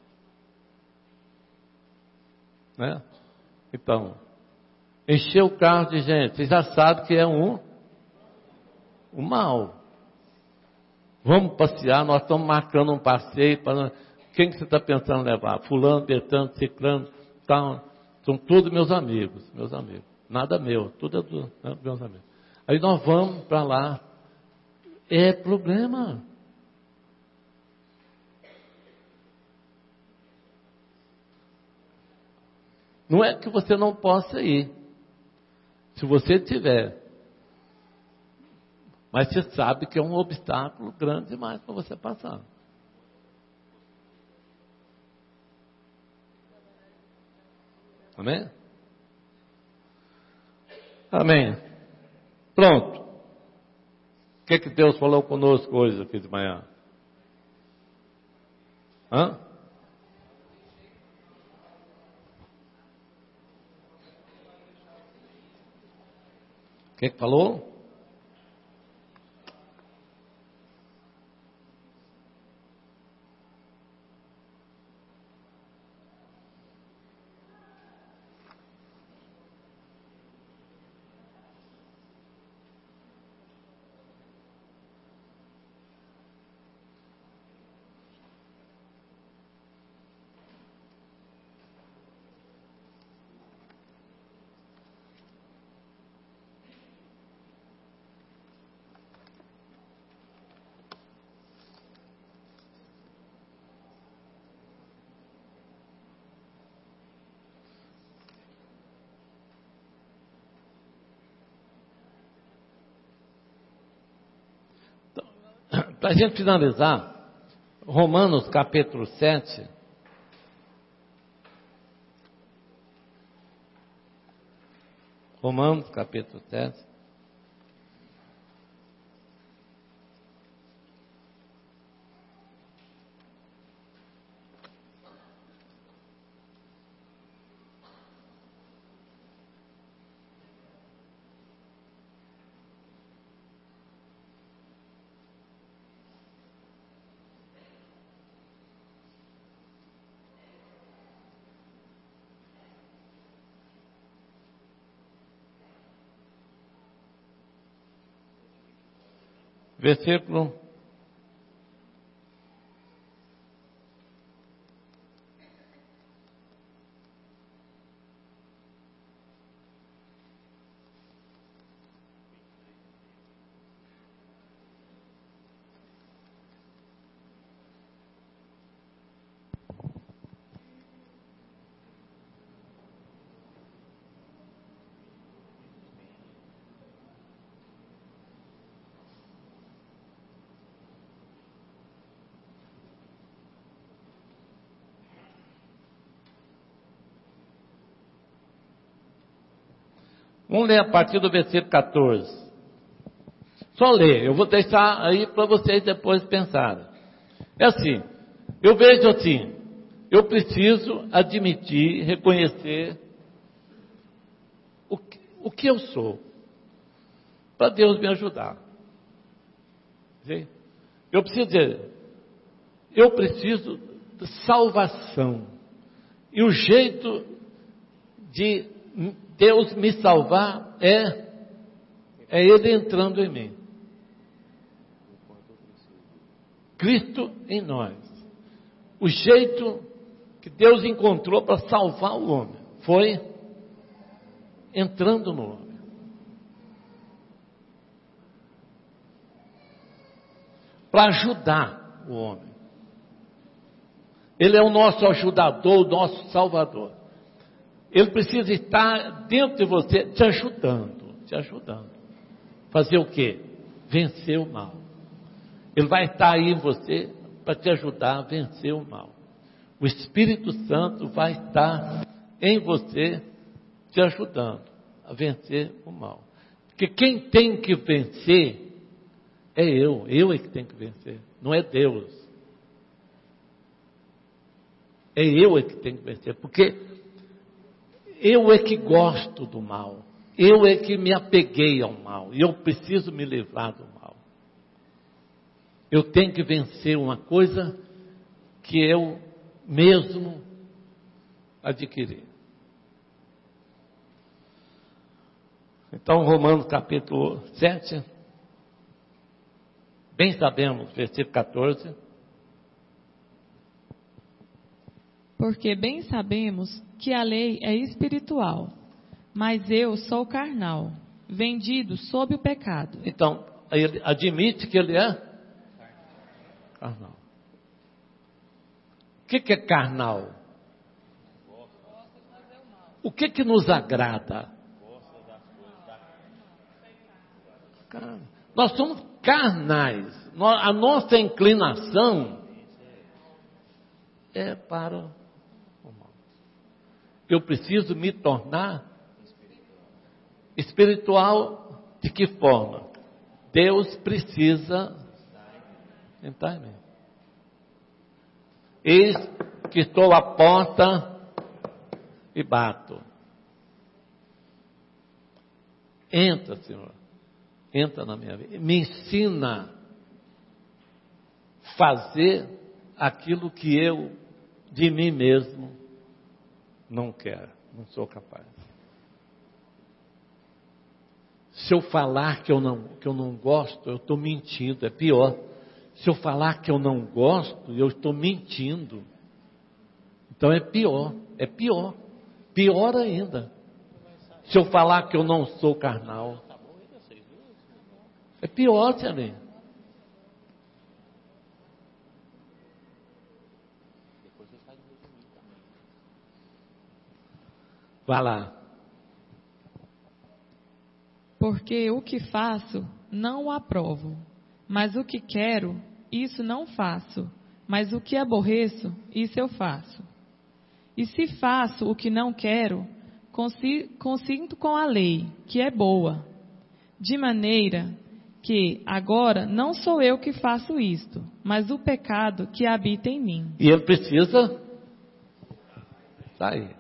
Né? Então, encher o carro de gente, você já sabe que é um, um mal. Vamos passear, nós estamos marcando um passeio, para quem que você está pensando em levar? Fulano, Betano, Ciclano, tal. São todos meus amigos, meus amigos. Nada meu, tudo é dos né, meus amigos. Aí nós vamos para lá. É problema. Não é que você não possa ir. Se você tiver. Mas você sabe que é um obstáculo grande demais para você passar. Amém? Amém. Pronto. O que, que Deus falou conosco hoje aqui de manhã? Hã? O que, que falou? Para a gente finalizar, Romanos capítulo sete. Romanos capítulo sete. Versículo Vamos ler a partir do versículo quatorze. Só ler, eu vou deixar aí para vocês depois pensarem. É assim, eu vejo assim, eu preciso admitir, reconhecer o que, o que eu sou, para Deus me ajudar. Eu preciso dizer, eu preciso de salvação. E o jeito de Deus me salvar é, é Ele entrando em mim. Cristo em nós. O jeito que Deus encontrou para salvar o homem foi entrando no homem. para ajudar o homem. Ele é o nosso ajudador, o nosso salvador. Ele precisa estar dentro de você, te ajudando, te ajudando. Fazer o quê? Vencer o mal. Ele vai estar aí em você para te ajudar a vencer o mal. O Espírito Santo vai estar em você te ajudando a vencer o mal. Porque quem tem que vencer é eu. Eu é que tenho que vencer, não é Deus. É eu é que tenho que vencer, porque eu é que gosto do mal. Eu é que me apeguei ao mal. E eu preciso me livrar do mal. Eu tenho que vencer uma coisa que eu mesmo adquiri. Então, Romanos capítulo sete. Bem sabemos, versículo catorze. Porque bem sabemos que a lei é espiritual, mas eu sou carnal, vendido sob o pecado. Então, ele admite que ele é carnal. O que, que é carnal? O que, que nos agrada? Nós somos carnais. A nossa inclinação é para o mal. Eu preciso me tornar espiritual. De que forma? Deus precisa entrar em mim. Eis que estou à porta e bato. Entra, Senhor. Entra na minha vida. Me ensina a fazer aquilo que eu, de mim mesmo, não quero, não sou capaz. Se eu falar que eu não, que eu não gosto, eu estou mentindo, é pior. Se eu falar que eu não gosto, eu estou mentindo. Então é pior, é pior, pior ainda. Se eu falar que eu não sou carnal, é pior, Celinho. Vá lá. Porque o que faço, não o aprovo. Mas o que quero, isso não faço. Mas o que aborreço, isso eu faço. E se faço o que não quero, consinto com a lei, que é boa. De maneira que agora não sou eu que faço isto, mas o pecado que habita em mim. E ele precisa sair.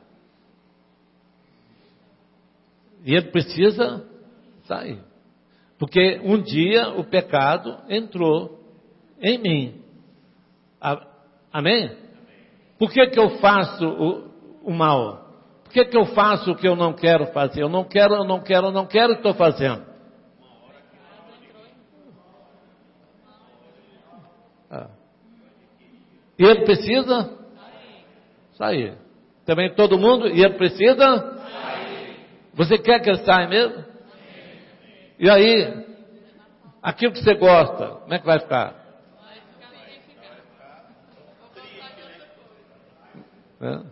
E ele precisa sair. Porque um dia o pecado entrou em mim. Amém? Por que que eu faço o, o mal? Por que que eu faço o que eu não quero fazer? Eu não quero, eu não quero, eu não quero e estou fazendo. Ah. E ele precisa sair. Também todo mundo? E ele precisa sair. Você quer que ele saia mesmo? E aí, aquilo que você gosta, como é que vai ficar? É.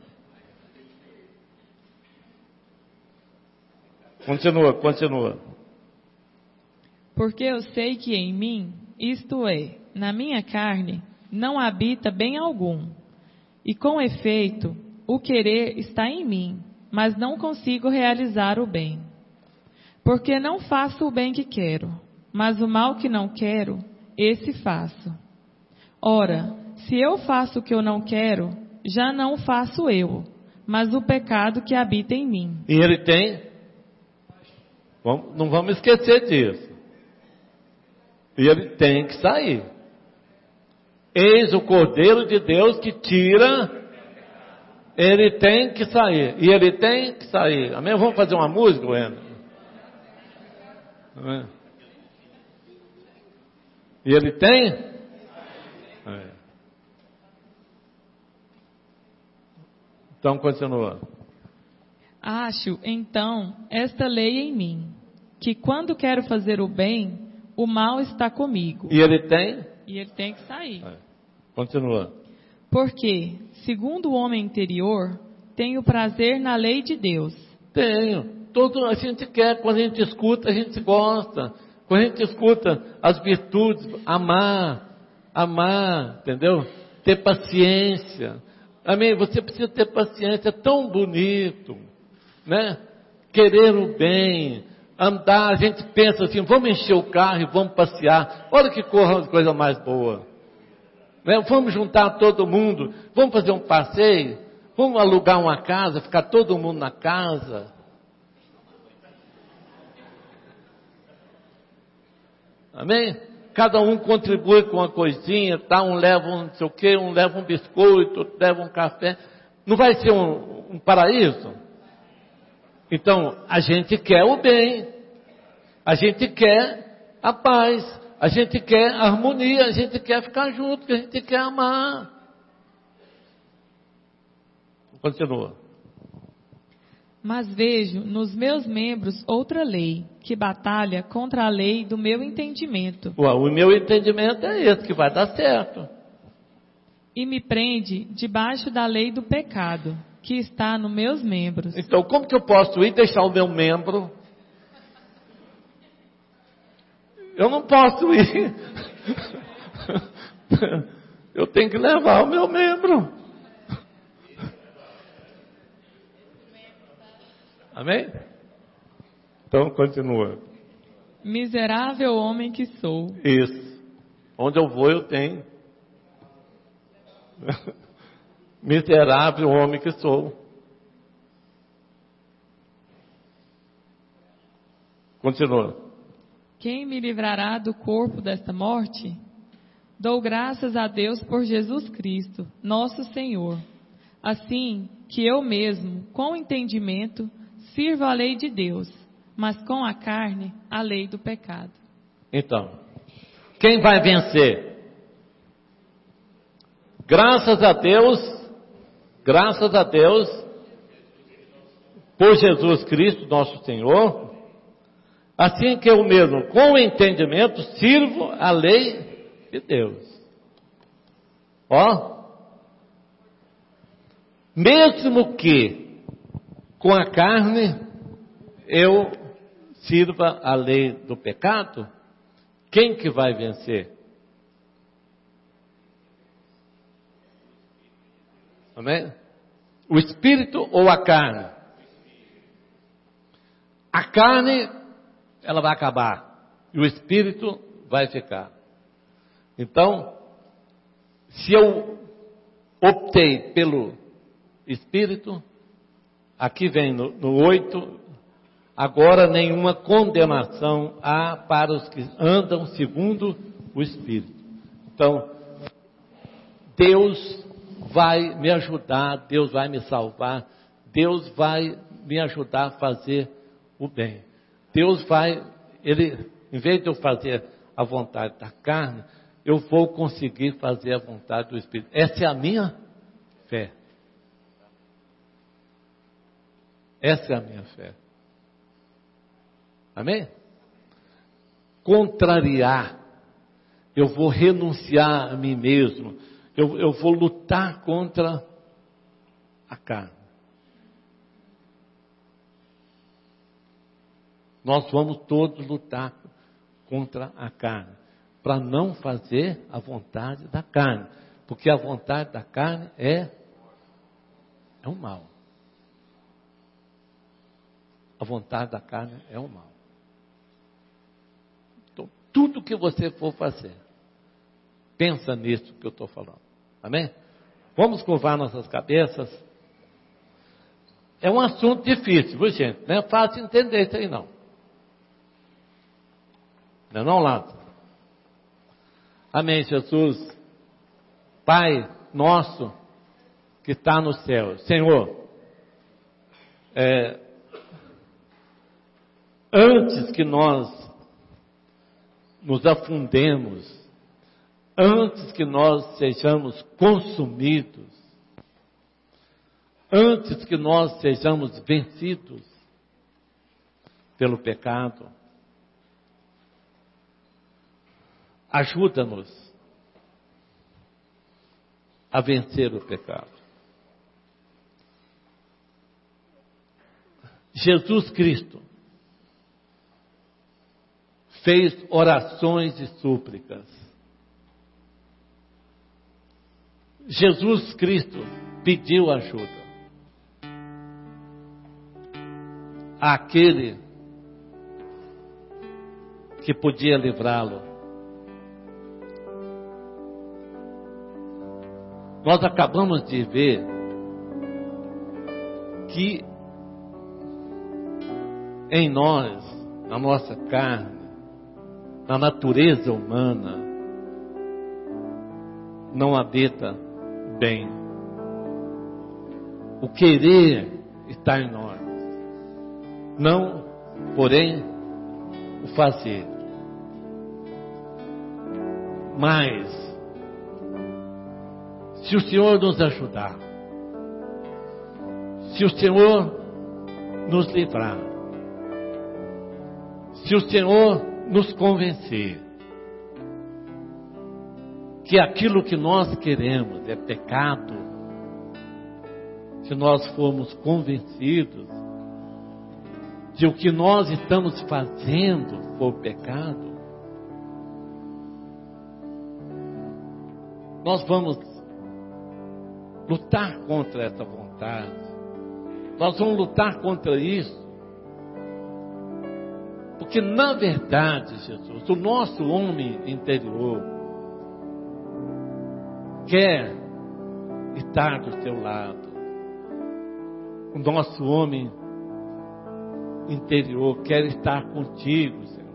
Continua, continua. Porque eu sei que em mim, isto é, na minha carne, não habita bem algum. E com efeito, o querer está em mim, mas não consigo realizar o bem. Porque não faço o bem que quero, mas o mal que não quero, esse faço. Ora, se eu faço o que eu não quero, já não faço eu, mas o pecado que habita em mim. E ele tem? Vamos, não vamos esquecer disso. E ele tem que sair. Eis o Cordeiro de Deus que tira. Ele tem que sair. E ele tem que sair. Amém? Vamos fazer uma música, Wendel? Amém? E ele tem? Amém. Então continua. Acho, então, esta lei em mim, que quando quero fazer o bem, o mal está comigo. E ele tem? E ele tem que sair. É. Continua. Porque, segundo o homem interior, tenho prazer na lei de Deus. Tenho. Todo a gente quer, quando a gente escuta, a gente gosta. Quando a gente escuta as virtudes, amar, amar, entendeu? Ter paciência. Amém? Você precisa ter paciência, é tão bonito, né? Querer o bem, andar, a gente pensa assim, vamos encher o carro e vamos passear. Olha que coisa mais boa. Né? Vamos juntar todo mundo, vamos fazer um passeio, vamos alugar uma casa, ficar todo mundo na casa. Amém? Cada um contribui com uma coisinha, tá? Um leva um não sei o quê, um leva um biscoito, outro leva um café. Não vai ser um, um paraíso? Então, a gente quer o bem, a gente quer a paz, a gente quer a harmonia, a gente quer ficar junto, a gente quer amar. Continua. Mas vejo nos meus membros outra lei, que batalha contra a lei do meu entendimento. Ué, o meu entendimento é esse, que vai dar certo. E me prende debaixo da lei do pecado, que está nos meus membros. Então, como que eu posso ir deixar o meu membro? Eu não posso ir. Eu tenho que levar o meu membro. Amém? Então, continua. Miserável homem que sou. Isso. Onde eu vou, eu tenho. Miserável homem que sou. Continua. Quem me livrará do corpo desta morte? Dou graças a Deus por Jesus Cristo, nosso Senhor. Assim que eu mesmo, com entendimento, sirvo a lei de Deus, mas com a carne, a lei do pecado. Então, quem vai vencer? Graças a Deus, graças a Deus, por Jesus Cristo, nosso Senhor, assim que eu mesmo, com entendimento, sirvo a lei de Deus. Ó, mesmo que com a carne eu sirva a lei do pecado, quem que vai vencer? Amém? O espírito ou a carne? A carne, ela vai acabar, e o espírito vai ficar. Então, se eu optei pelo espírito, aqui vem no, no oito, agora nenhuma condenação há para os que andam segundo o Espírito. Então, Deus vai me ajudar, Deus vai me salvar, Deus vai me ajudar a fazer o bem. Deus vai, Ele, em vez de eu fazer a vontade da carne, eu vou conseguir fazer a vontade do Espírito. Essa é a minha fé. Essa é a minha fé. Amém? Contrariar. Eu vou renunciar a mim mesmo. Eu, eu vou lutar contra a carne. Nós vamos todos lutar contra a carne. Para não fazer a vontade da carne. Porque a vontade da carne é, é o mal. A vontade da carne é o mal. Então, tudo que você for fazer, pensa nisso que eu estou falando. Amém? Vamos curvar nossas cabeças. É um assunto difícil, viu, gente? Não é fácil entender isso aí, não. Não é não, Lázaro? Amém, Jesus. Pai nosso que está no céu. Senhor, é... antes que nós nos afundemos, antes que nós sejamos consumidos, antes que nós sejamos vencidos pelo pecado, ajuda-nos a vencer o pecado. Jesus Cristo fez orações e súplicas. Jesus Cristo pediu ajuda àquele que podia livrá-lo. Nós acabamos de ver que em nós, na nossa carne, na natureza humana, não habita bem. O querer está em nós, não, porém, o fazer. Mas, se o Senhor nos ajudar, se o Senhor nos livrar, se o Senhor nos convencer que aquilo que nós queremos é pecado, se nós formos convencidos de o que nós estamos fazendo for pecado, nós vamos lutar contra essa vontade, nós vamos lutar contra isso, porque na verdade, Jesus, o nosso homem interior quer estar do teu lado. O nosso homem interior quer estar contigo, Senhor.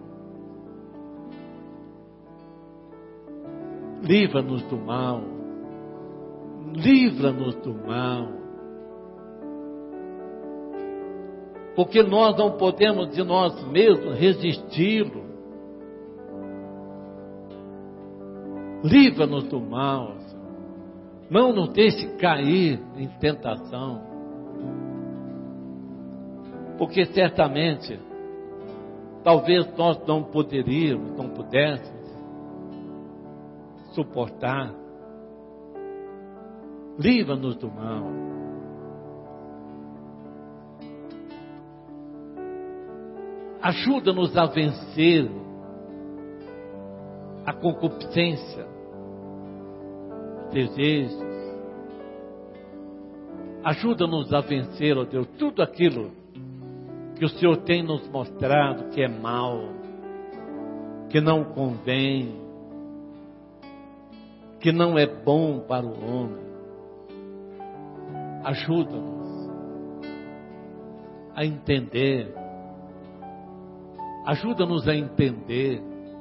Livra-nos do mal. Livra-nos do mal. Porque nós não podemos de nós mesmos resisti-lo. Livra-nos do mal, Senhor. Não nos deixe cair em tentação. Porque certamente, talvez nós não poderíamos, não pudéssemos suportar. Livra-nos do mal. Ajuda-nos a vencer a concupiscência, os desejos. Ajuda-nos a vencer, ó Deus, tudo aquilo que o Senhor tem nos mostrado que é mal, que não convém, que não é bom para o homem. Ajuda-nos a entender. Ajuda-nos a entender,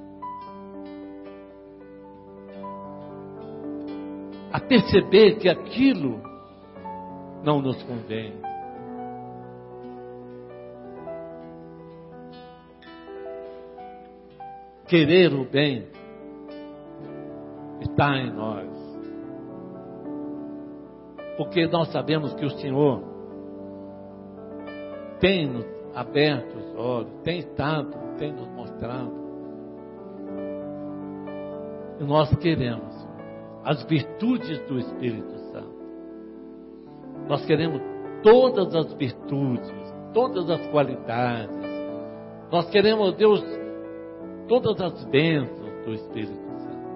a perceber que aquilo não nos convém. Querer o bem está em nós, porque nós sabemos que o Senhor tem nos aberto os olhos, tem estado, tem nos mostrado. E nós queremos as virtudes do Espírito Santo. Nós queremos todas as virtudes, todas as qualidades. Nós queremos, Deus, todas as bênçãos do Espírito Santo.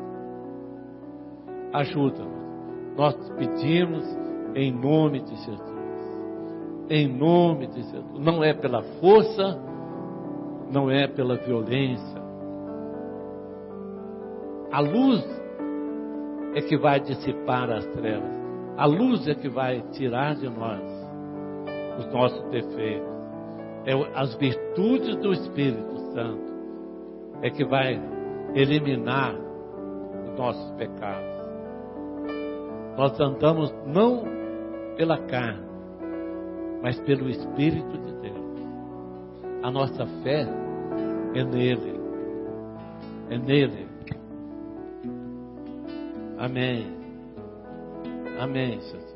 Ajuda-nos. Nós pedimos em nome de Jesus. Em nome de Jesus. Não é pela força, não é pela violência. A luz é que vai dissipar as trevas. A luz é que vai tirar de nós os nossos defeitos. É as virtudes do Espírito Santo é que vai eliminar os nossos pecados. Nós andamos não pela carne, mas pelo Espírito de Deus. A nossa fé é nele. É nele. Amém. Amém, Jesus.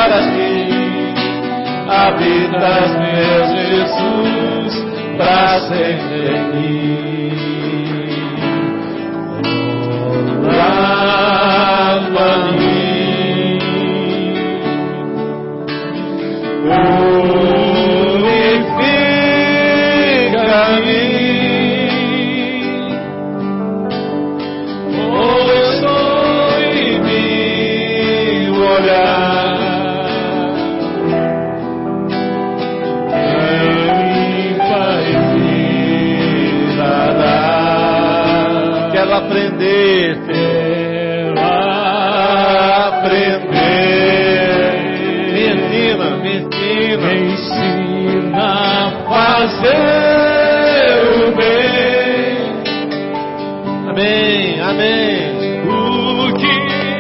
para ti. Habitas, meu Jesus, para sempre em mim. Orado a mim, purifica-me, pois foi meu olhar. Quero aprender, quero aprender. Me ensina, me ensina, me ensina a fazer o bem. Amém, amém. O que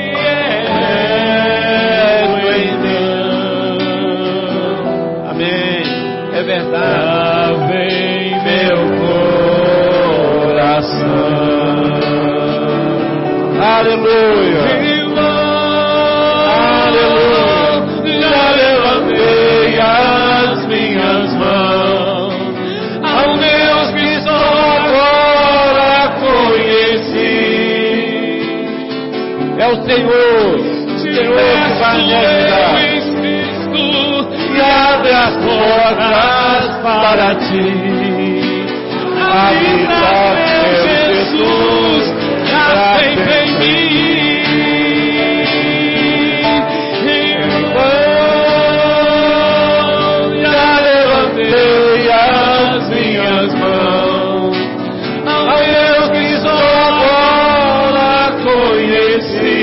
é em Deus. Amém, é verdade. Vem meu coração. Aleluia, aleluia, já levantei as minhas mãos ao Deus que só agora conheci. É o Senhor, Senhor que vai me ajudar e abre as portas para ti. Habita, meu Jesus, para sempre em mim. Então já levantei as minhas mãos ao Deus que só agora conheci.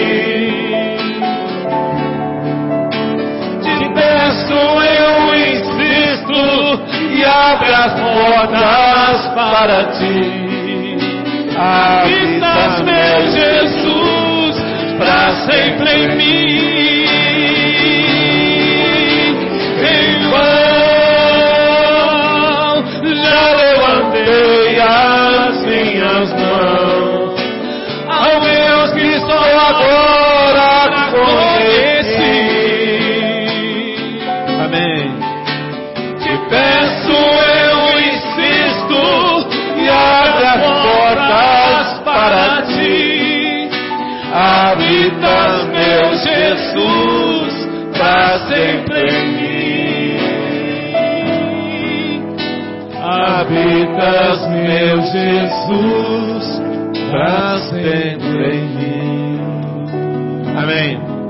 Te peço, eu insisto, e abre as portas para ti. Habitas, meu Jesus, para sempre em mim. Em vão já levantei as minhas mãos ao Deus que só agora conheci. Amém. Te peço, eu insisto, e abre as portas para ti. Habitas, meu Jesus, para sempre em mim. Habitas, meu Jesus, para sempre em mim. Amém.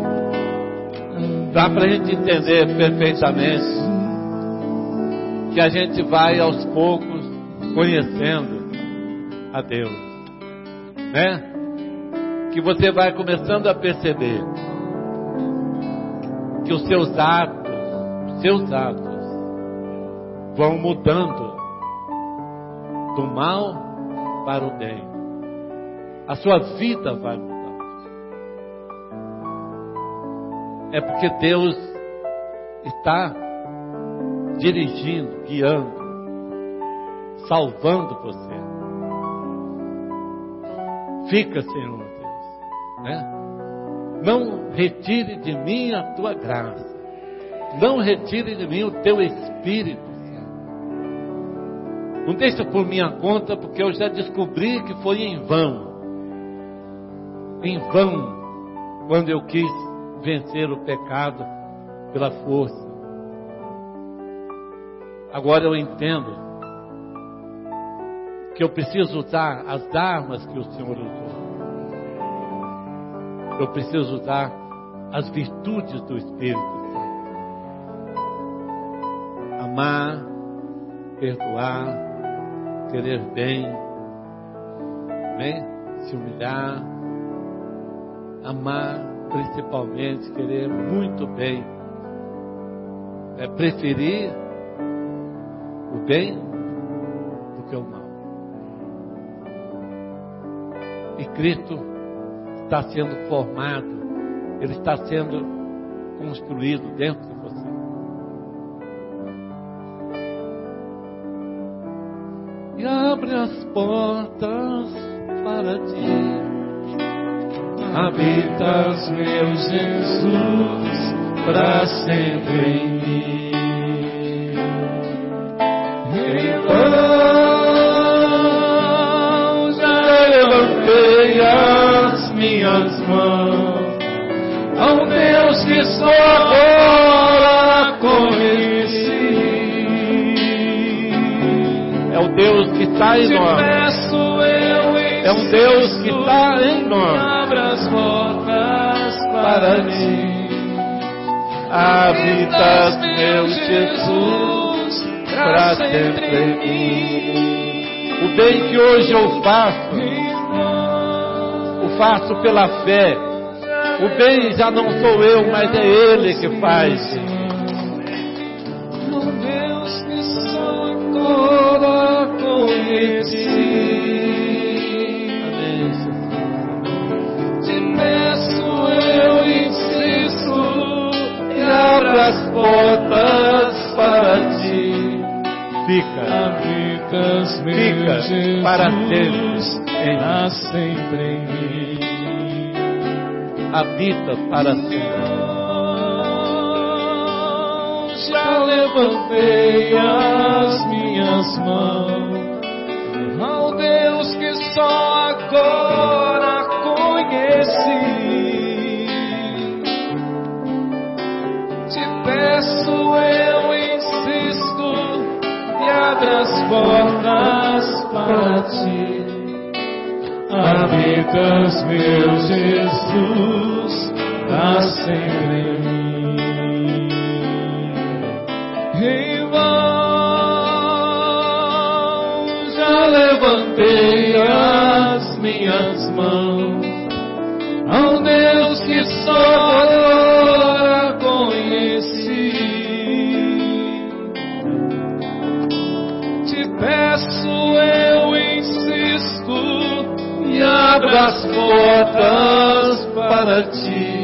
Dá para a gente entender perfeitamente que a gente vai aos poucos conhecendo a Deus, né? Que você vai começando a perceber que os seus atos, os seus atos vão mudando do mal para o bem. A sua vida vai mudar. É porque Deus está dirigindo, guiando, salvando você. Fica, Senhor Deus, né? Não retire de mim a tua graça, não retire de mim o teu Espírito, Senhor. Não deixa por minha conta, porque eu já descobri que foi em vão, em vão, quando eu quis vencer o pecado pela força. Agora eu entendo que eu preciso usar as armas que o Senhor usou. Eu preciso usar as virtudes do Espírito Santo. Amar, perdoar, querer bem, bem, se humilhar, amar, principalmente querer muito bem, é preferir o bem do que o mal. E Cristo está sendo formado, Ele está sendo construído dentro de você. E abre as portas para ti. Habitas, meu Jesus, para sempre em mim. Então já levantei as minhas mãos ao Deus que só agora conheci. É o Deus que está em nós. É um Deus que está em nós. Abra as portas para ti. Habitas, meu Jesus, para sempre em mim. O bem que hoje eu faço, o faço pela fé. O bem já não sou eu, mas é Ele que faz. O Deus que só agora conheci. Amém. Te peço, eu insisto, e abra as portas para ti. Fica, Habitas, meu fica Jesus, para sempre em para mim. sempre em mim. Habita para sempre. Já levantei as minhas mãos ao Deus que só agora conheci. Te peço, eu insisto, e abra as portas para ti. Habitas, meu Jesus, para sempre em mim. Em vão já levantei as minhas mãos ao Deus que só agora conheci. Te peço, eu insisto, e abra as portas para ti.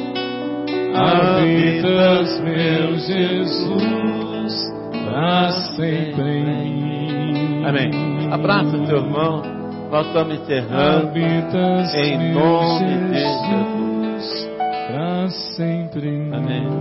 Habitas, meu Jesus, para sempre em mim. Amém. Abraça teu irmão. Nós estamos encerrando. Habitas, Em meu nome de Jesus, para sempre em mim. Amém.